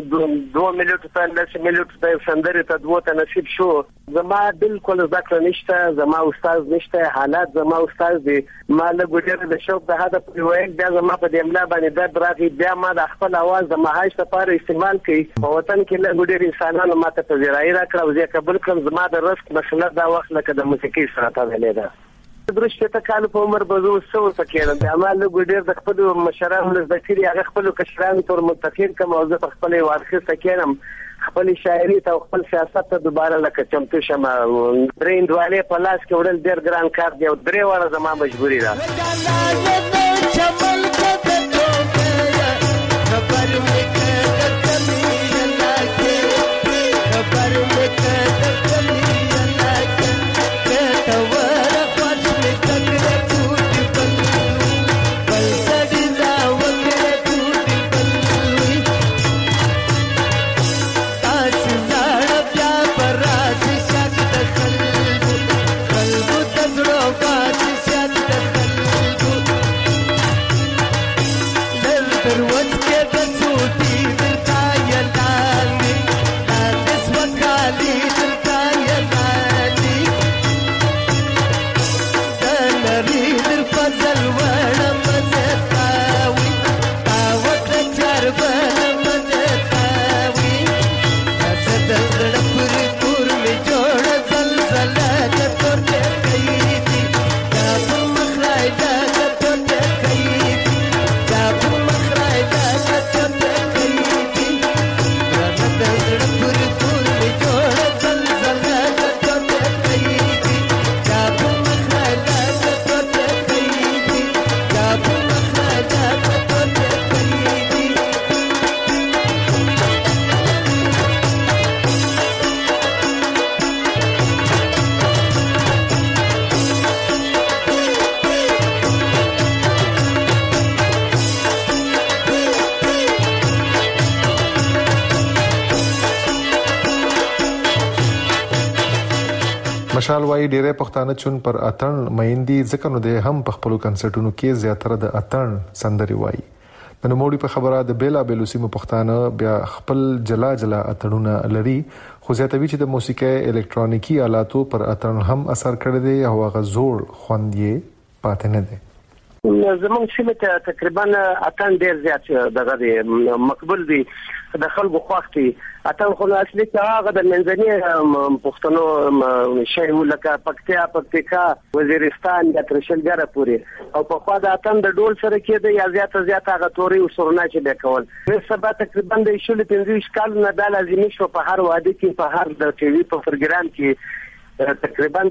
2 ملیټ ته 10 ملیټ ته سندرې ته دوه ته نصیب شو زما بالکل ذکر نشته زما استاد نشته حالات زما استاد دی ما له ګډر د شوق د هدا په وایي بیا زما په دې املا باندې د براغي بیا ما د خپل आवाज د مهاج لپاره استعمال کړي په وطن کې له ګډر انسانانو ماته په ځای راکړه او زه قبول کړم زما د رزق مسله دا وخت لکه د موسیقي سره تړلې ده درشته ته کال په عمر بزو سو سکیرم د عمل ګډیر د خپل مشرانو له ذکرې هغه خپل کشرانو تر متفق کوم او زه خپل وارخه سکیرم خپل شاعري ته خپل سیاست ته دوباره لکه چمتو شمه برین دواله په لاس کې وړل ډیر ګران کار دی او درې واره زما مجبوری ده مشال وای ډیره پښتانه چون پر اتن مېندي ځکه نو د هم په خپل کنسرټونو کې زیاتره د اتن سندري وای د نوموړي په خبره د بیلا بیلوسیمو پښتانه بیا خپل جلا اتنونه لري خو زیاتوي چې د موسیقي الکترونیکی آلاتو پر اتن هم اثر کړی دی او هغه زوړ خوندې پاتې نه دی زمونږ سیمه ته تقریبا اتن ډیر زیات دغه مقبول دي د خلکو خوښتي اتن خو اصلي هغه د منځني پښتنو شی ولکه پکتیکا وزیرستان یا ترشلګره پوری او په خوا د اتن د ډول سره کې د یا زیات هغه توري او سرنا چې د کول په سبا تقریبا د شول 15 کال نه د لازمي شو په هر واده کې په هر د ټي وي په پروګرام کې تقریبا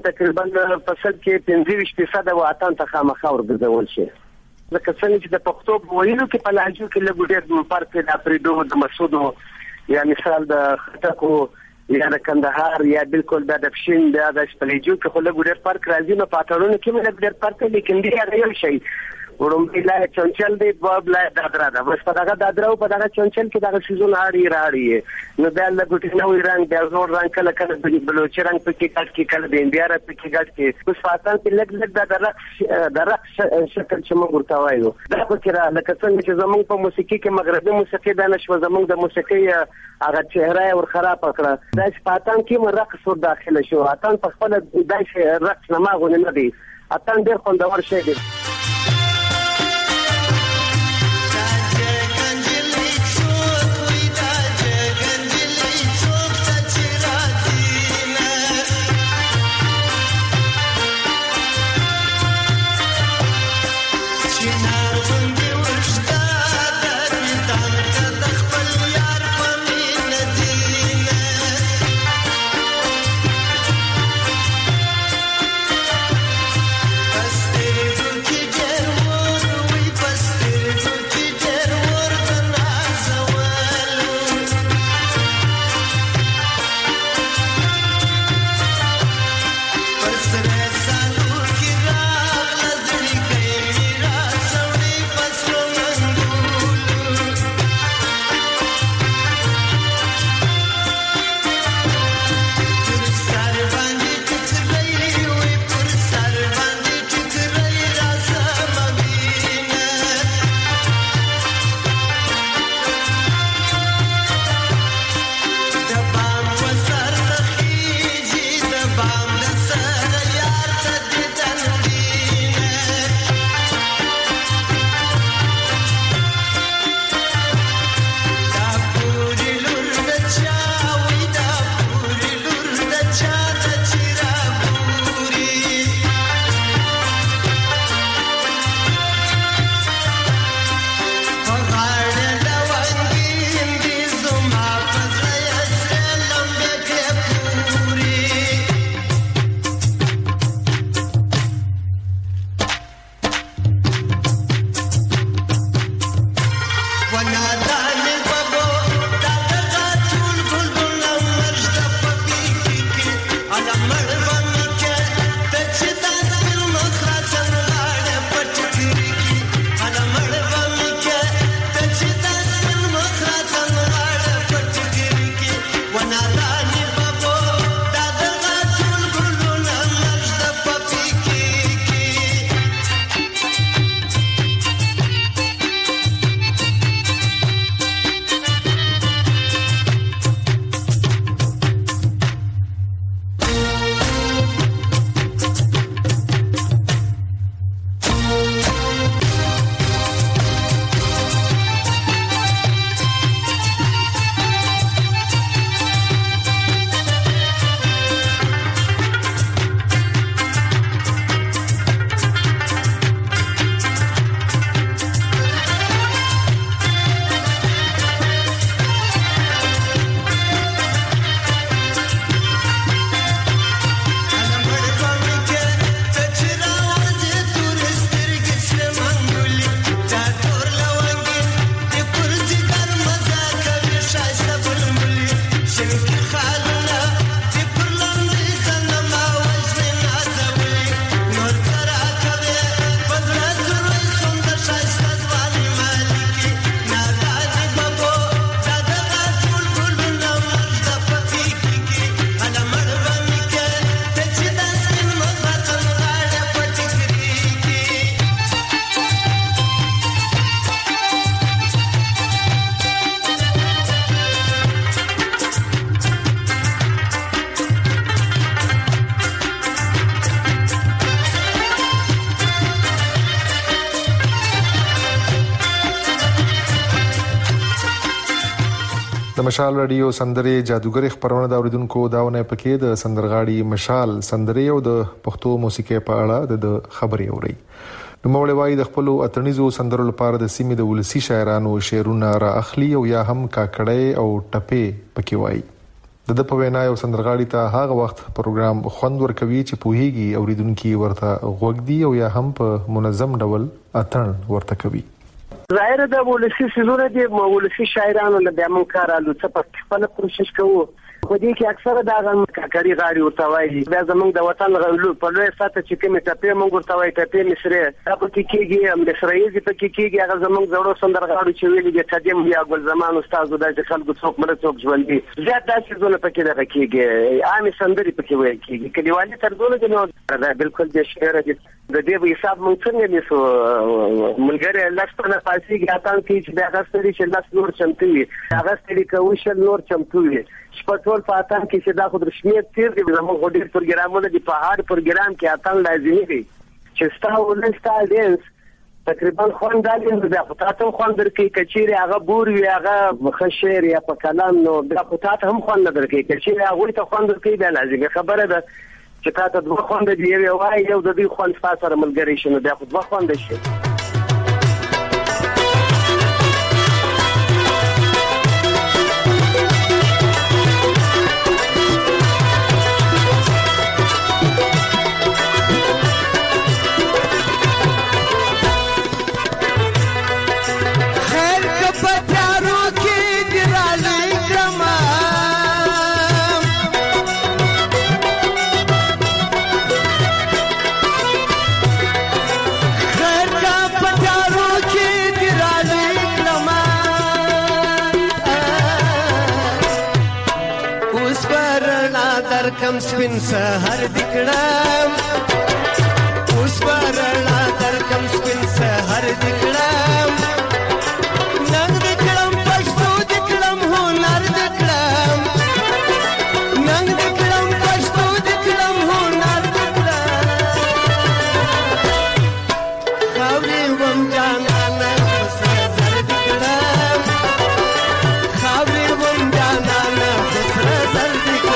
په سل کې 15% د اتن ته خامخا ورګزول شي لکه څنګه چې د پښتو په ویلو کې په لهجو کې له ګډیر فرق د افریدو د مسعودو یا مثال د خټکو یا د کندهار یا بالکل د پښین د شپلېجو کې خو له ګډیر فرق راځي نو پاتړونو کې له ګډیر فرق لیکن دی هغه یو شی وړم لا چنچل دی باب لا دادرا دا بس پدغه دادرا او پدغه چنچل کې دغه سيزون راړي نو بیا له ګټ نو رنگ بیا زور رنگ کله کله بلوچ رنگ پکې کټ کې کله د انډیا را پکې کټ کې اوس فاتن کې لګ د رقص شکل چې موږ ورته وایو دا پکې را لکه څنګه چې زموږ په موسیقي کې مغربي موسیقي د نشو زموږ د موسیقي هغه چهره ور خراب کړه دا فاتن کې رقص ور داخله شو اتن په خپل دای رقص نه ماغونه نه دی اتن ډېر خوندور شی دی د مشال رادیو سندري جادوګر خبرونه دا اوریدونکو داونه پکې د سندرغاړي مشال سندري او د پښتو موسیقي په اړه د خبري اوري نو مولوي د خپل اتنیزو سندرو لپاره د سیمې د ولسی شاعرانو شعرونه را اخلي او یا هم کاکړې او ټپې پکې وایي د په وینا یو سندرغاړي ته هغه وخت پروګرام خوند ورکوي چې پوهیږي اوریدونکو ورته غوږ دی او یا هم په منظم ډول اتن ورته کوي ظاهر د ولسی سيزونه دي ولسی شاعرانو له دمن کارالو څخه په خپل کوشش کوو خو دې کې اکثره دا کاکړي غاړي ورته وایي دا زمونږ د وطن غلو په لوی ساته چې کومه ټپې مونږ ورته وایي ټپې مصري دا په کې کېږي مصریزي په کې کېږي هغه زمونږ زړو سندرغاړو چې ویلي دي قدیم یا ګل زمان استاد د خلکو څوک مړ څوک ژوندي زیات داسې زونه په کې دغه کېږي عامي سندري په کې وایي کېږي کلیوالي ترځونه دي نو دا بالکل د شعر دي د دې په حساب مونږ څنګه نیسو ملګری لښتنه پاسيږي اتان کې چې دا غستري چې لاس نور چمتوي هغه ستړي کوي شل نور چمتوي شپټول په اتان کې چې دا خو رسمیت تیر دي زموږ غوډیر پروګرامونه دي په هر پروګرام کې اتان لازمي دي چې ستا ولستا دینس تقریبا خوندالي دا خو تاسو خوند درکې کچيري هغه بور وی هغه خشیر یا په کلام نو دا خو تاسو هم خوند درکې کچيري هغه ته خوند درکې دا لازمي خبره ده چې تاسو دوه خوند دی یو د دې خوند سره ملګری شنو دا خو دوه خوند شي کم سپین سحر دکړم اوس برلا در کم سپین سحر دکړم نن دکړم پښتو دکړم هنر دکړم نن دکړم پښتو دکړم هنر دکړم خاورې وم جانانه سر دکړم خاورې وم جانانه سر دکړم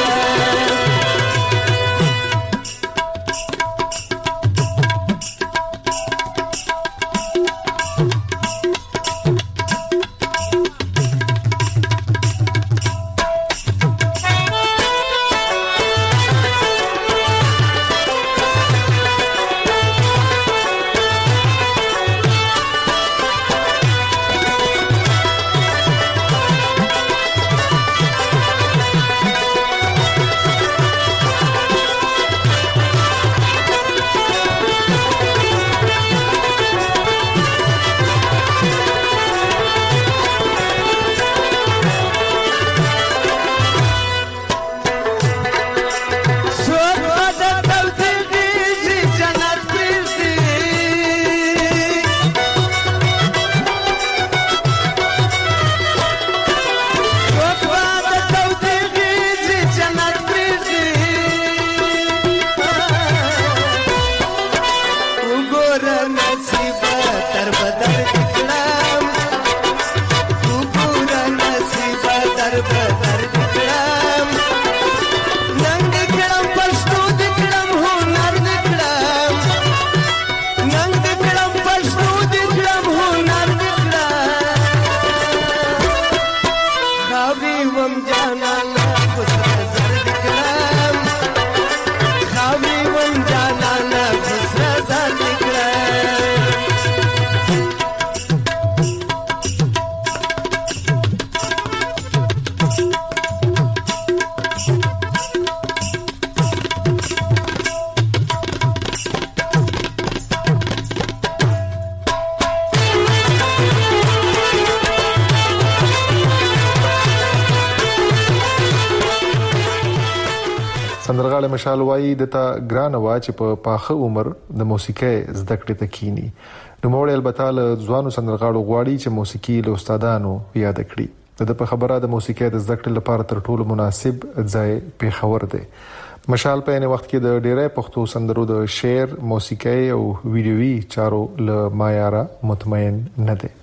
سندرغاړي مشال وایي د تا ګران وا چې په پاخه عمر د موسیقي زده کړې ته کینی نو موږ البته له ځوانو سندرغاړو غواړي چې موسیقي له استادانو یاد کړي د په خبره د موسیقي د زده کړې لپاره تر ټولو مناسب ځای پیښور دی مشال په ان وخت کې د ډیره پښتو سندرو د شعر موسیقي او ویډیوي چارو له معیار مطمئن نه دی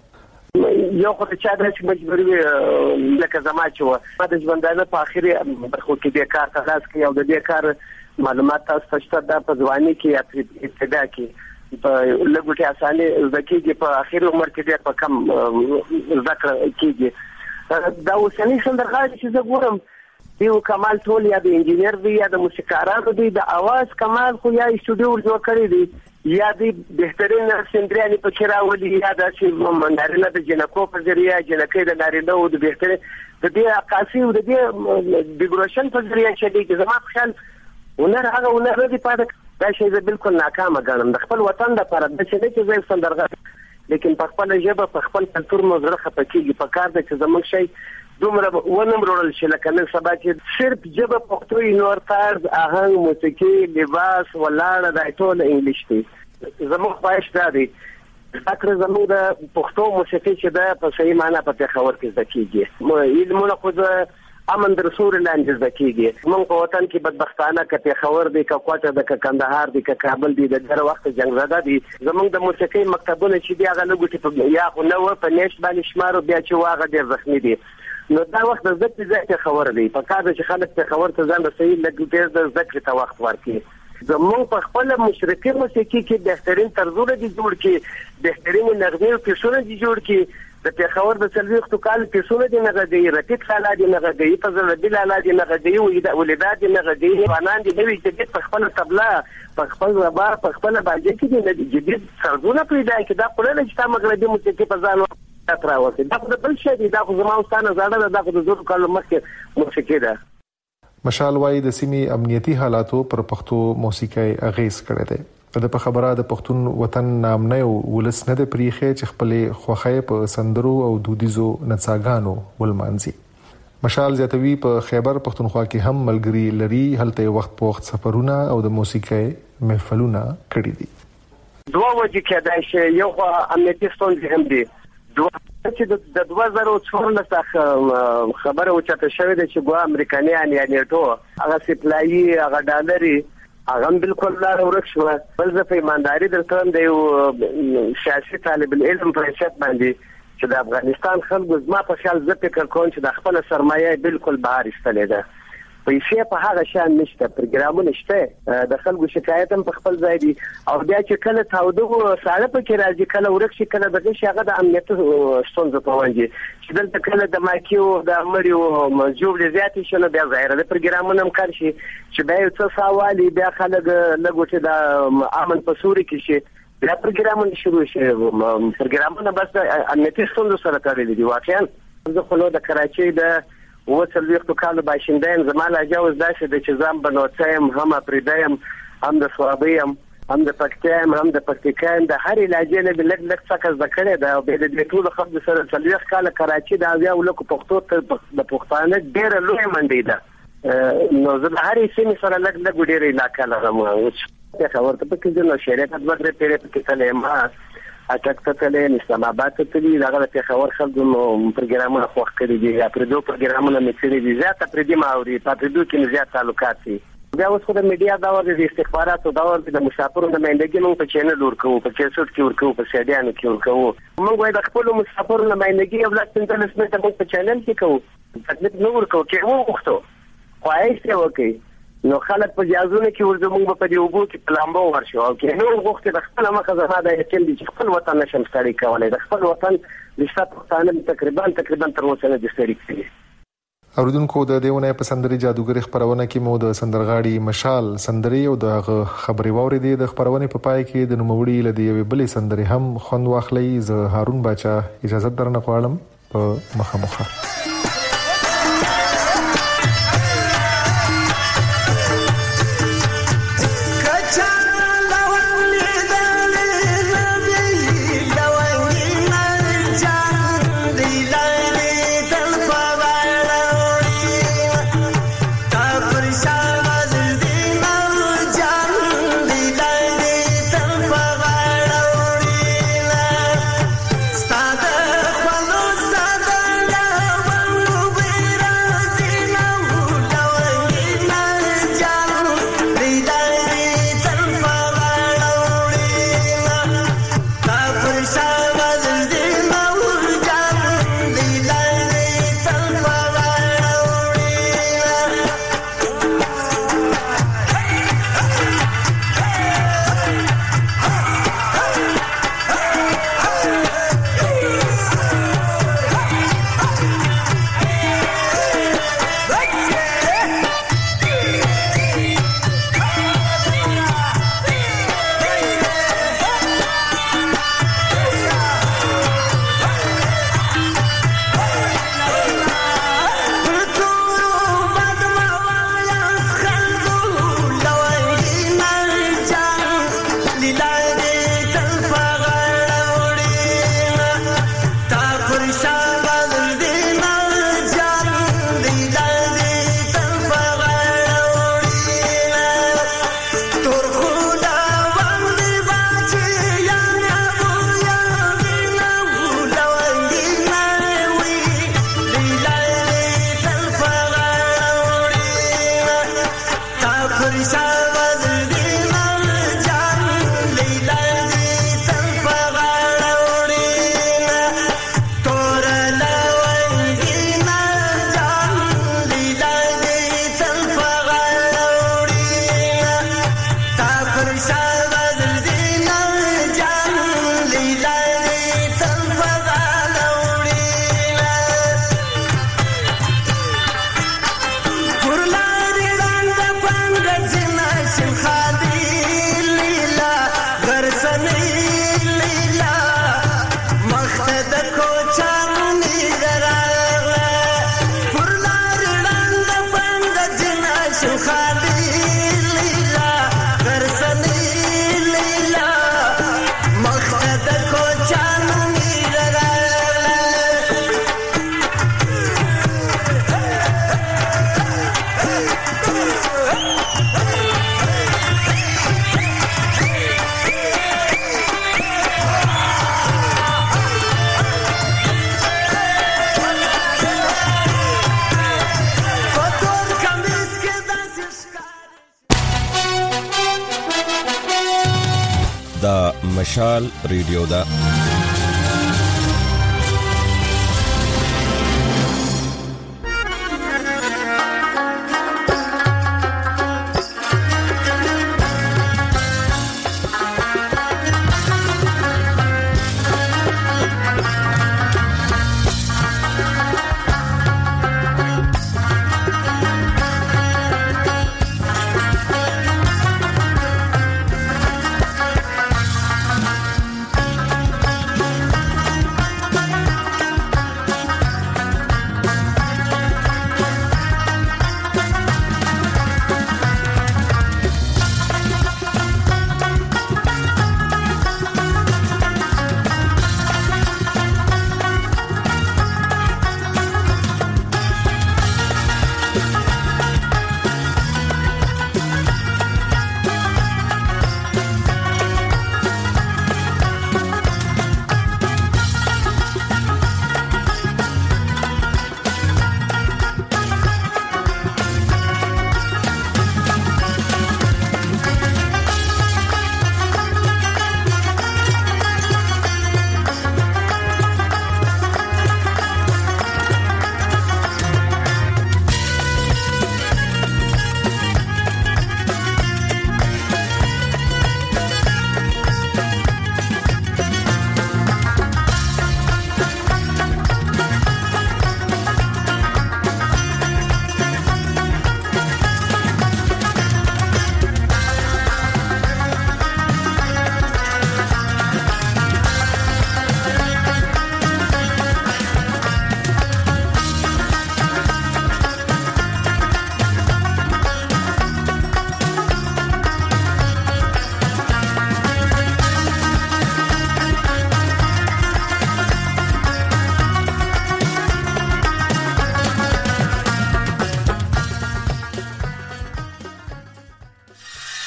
یو خو چې دا چې مجبوري لکه زما چې و د ژوندانه په اخري برخو کې د کار تلاش کوي او د دې کار معلومات تاسو ته د ځواني کې ابتدا کې په لګوټي اسانه ځکه په اخري عمر کې د په کم ذکر کېږي دا اوسنی سندرغاړي چې زه ګورم یو کمال ټول یا د انجینر دی یا د موسیقارانو دی د اواز کمال خو یا استودیو جوړ کړی دی یا د بهترین سندرياني په کې راولي یا د نارینه د جنکو په ذریعہ جنکې د نارینه او د بهترین د دې عکاسي او د دې ډیکوریشن په ذریعہ چې د زما په خیال ونر هغه ونر دی پاتې دا شی زه بالکل ناکامه ګڼم د خپل وطن لپاره د چې د زې سندرغه لیکن په خپل ژبه په خپل کلتور مو زړه خپکیږي په کار د چې زموږ شي دومره ونمرول شي لکه نن سبا چې صرف ژبه پښتو نور طرز آهنګ موسیقي لباس ولاړه د ټول انګلیش دی زموږ خواهش دا دی ذکر زموږ د پښتو موسیقي چې دا په صحیح معنی په تخور کې ځکیږي علمونه خو د امن رسول لاندې ځکیږي موږ په وطن کې بدبختانه کته خبر دی کوټه د کندهار دی کابل دی د ډېر وخت جنگ زده دي زموږ د موسیقي مکتبونه چې دی هغه لګوټي په یا خو نو په نش باندې شمارو بیا چې واغه ډېر زخمی دي نو دا وخت د ذکر ځای خبر دی په کار چې خلک ته خبر ته ځان رسېږي لګ د ذکر ته وخت ورکړي زموږ په خپل مشرقي موسیقي کې بهترین طرزونه دي جوړ کې بهترین نغمې او پیسونه دي جوړ کې د پیښور د سلويختو کال پیسونه دي نغدي رتیت خالا دي نغدي فضل بلالا دي نغدي ولادت دي نغدي فنان دي نوې جديد په خپل طبله په خپل رباب په خپل باجه کې دي جديد طرزونه پیدا کې دا خپل چې تا مغربي موسیقي په ځان راوځي دا د بل شي دا خو زموږ ستانه زړه دا د زړه کال مخکې موسیقي ده مشال وايي د سیمې امنیتي حالاتو پر پښتو موسیقي اغیز کړی دی د په خبره د پښتون وطن نام نه ولس نه د پریخه چې خپل خوخه په سندرو او دودیزو نڅاګانو ولمانځي مشال زیاتوي په خیبر پښتونخوا کې هم ملګری لري هلته وخت په وخت سفرونه او د موسیقي محفلونه کړي دي دوه وجه کېدای شي یو امنیتي ستونزې هم دي چې د 2014 څخه خبره وچته شوې ده چې ګوا امریکایان یا نیټو هغه سپلایي هغه ډالري هغه بالکل لار ورک شو بل ځکه ایمانداري درته د یو سیاسي طالب العلم په حیثیت باندې چې د افغانستان خلکو زما په خیال زه فکر کوم چې د خپل سرمایه بالکل بهر ایستلې ده پیسې په هغه شان نشته پروګرامونه شته د خلکو شکایت هم په خپل ځای دي او بیا چې کله تاوده ساده پکې راځي کله ورکشي کله دغه شغه د امنیت ستونزه پوانځي چې دلته کله د ماکیو د امریو موجود زیاتې شنه بیا ظاهر د پروګرامونه هم کار شي چې بیا څه سوالي بیا خلک لګوټه د امن په سوري کې شي بیا پروګرامونه شروع شي پروګرامونه بس امنیت ستونزه سره تړلي دي واقعا زه خو د کراچۍ د وڅلويختو کالو باشندان زماله جوز داسې د چزام بنوڅم هم پریدایم هم د سوابیم هم د پکتیم هم د پکتیکان د هر علاجې له لږ لږ څخه ذکرې ده او به د ټول خلک سره څلويخ کاله کراچۍ د اویا ولکو پښتو د پښتانه ډېر لوی منډي ده نو زه هر سیمه سره لږ لږ ډېر علاقه لرم او څه خبره ته کې د شریعت د بدر پیره کې تلم اټک ته له اسلام آباد ته دی دغه په خبر خلکو پروګرامونه خوښ کړی دي یا پر دوه پروګرامونه مکسري دي زیاته پر دې ماوري په دې کې زیات تعلقات دي بیا اوس خو د میډیا دا ور دي استخباراتو دا ور دي د مسافرو د مېندګي نو په چینل ورکو په کیسټ کې ورکو په سیډیانو کې ورکو موږ وایي د خپل مسافرو د مېندګي او لاس انټرنیټ په په چینل کې کوو تکلیف نو ورکو کې وو وختو خواهش ته وکي نو خلک په جازونه کې ورزموږ په دې وګو کې پلانبو ورشو او کې نو وخت د خپل مخه زما د یتل دي خپل وطن نشم ستړي کولای د خپل وطن لسته پښتانه تقریبا تر اوسه نه ستړي کړي اوریدونکو د دیونه په سندري جادوګر خبرونه کې مو د سندرغاړي مشال سندري او د خبري ووري د خبرونه په پای کې د نوموړي لدی یو بلې سندري هم خوند واخلي ز هارون باچا اجازه درنه غواړم په مخه Start مشال ریډیو دا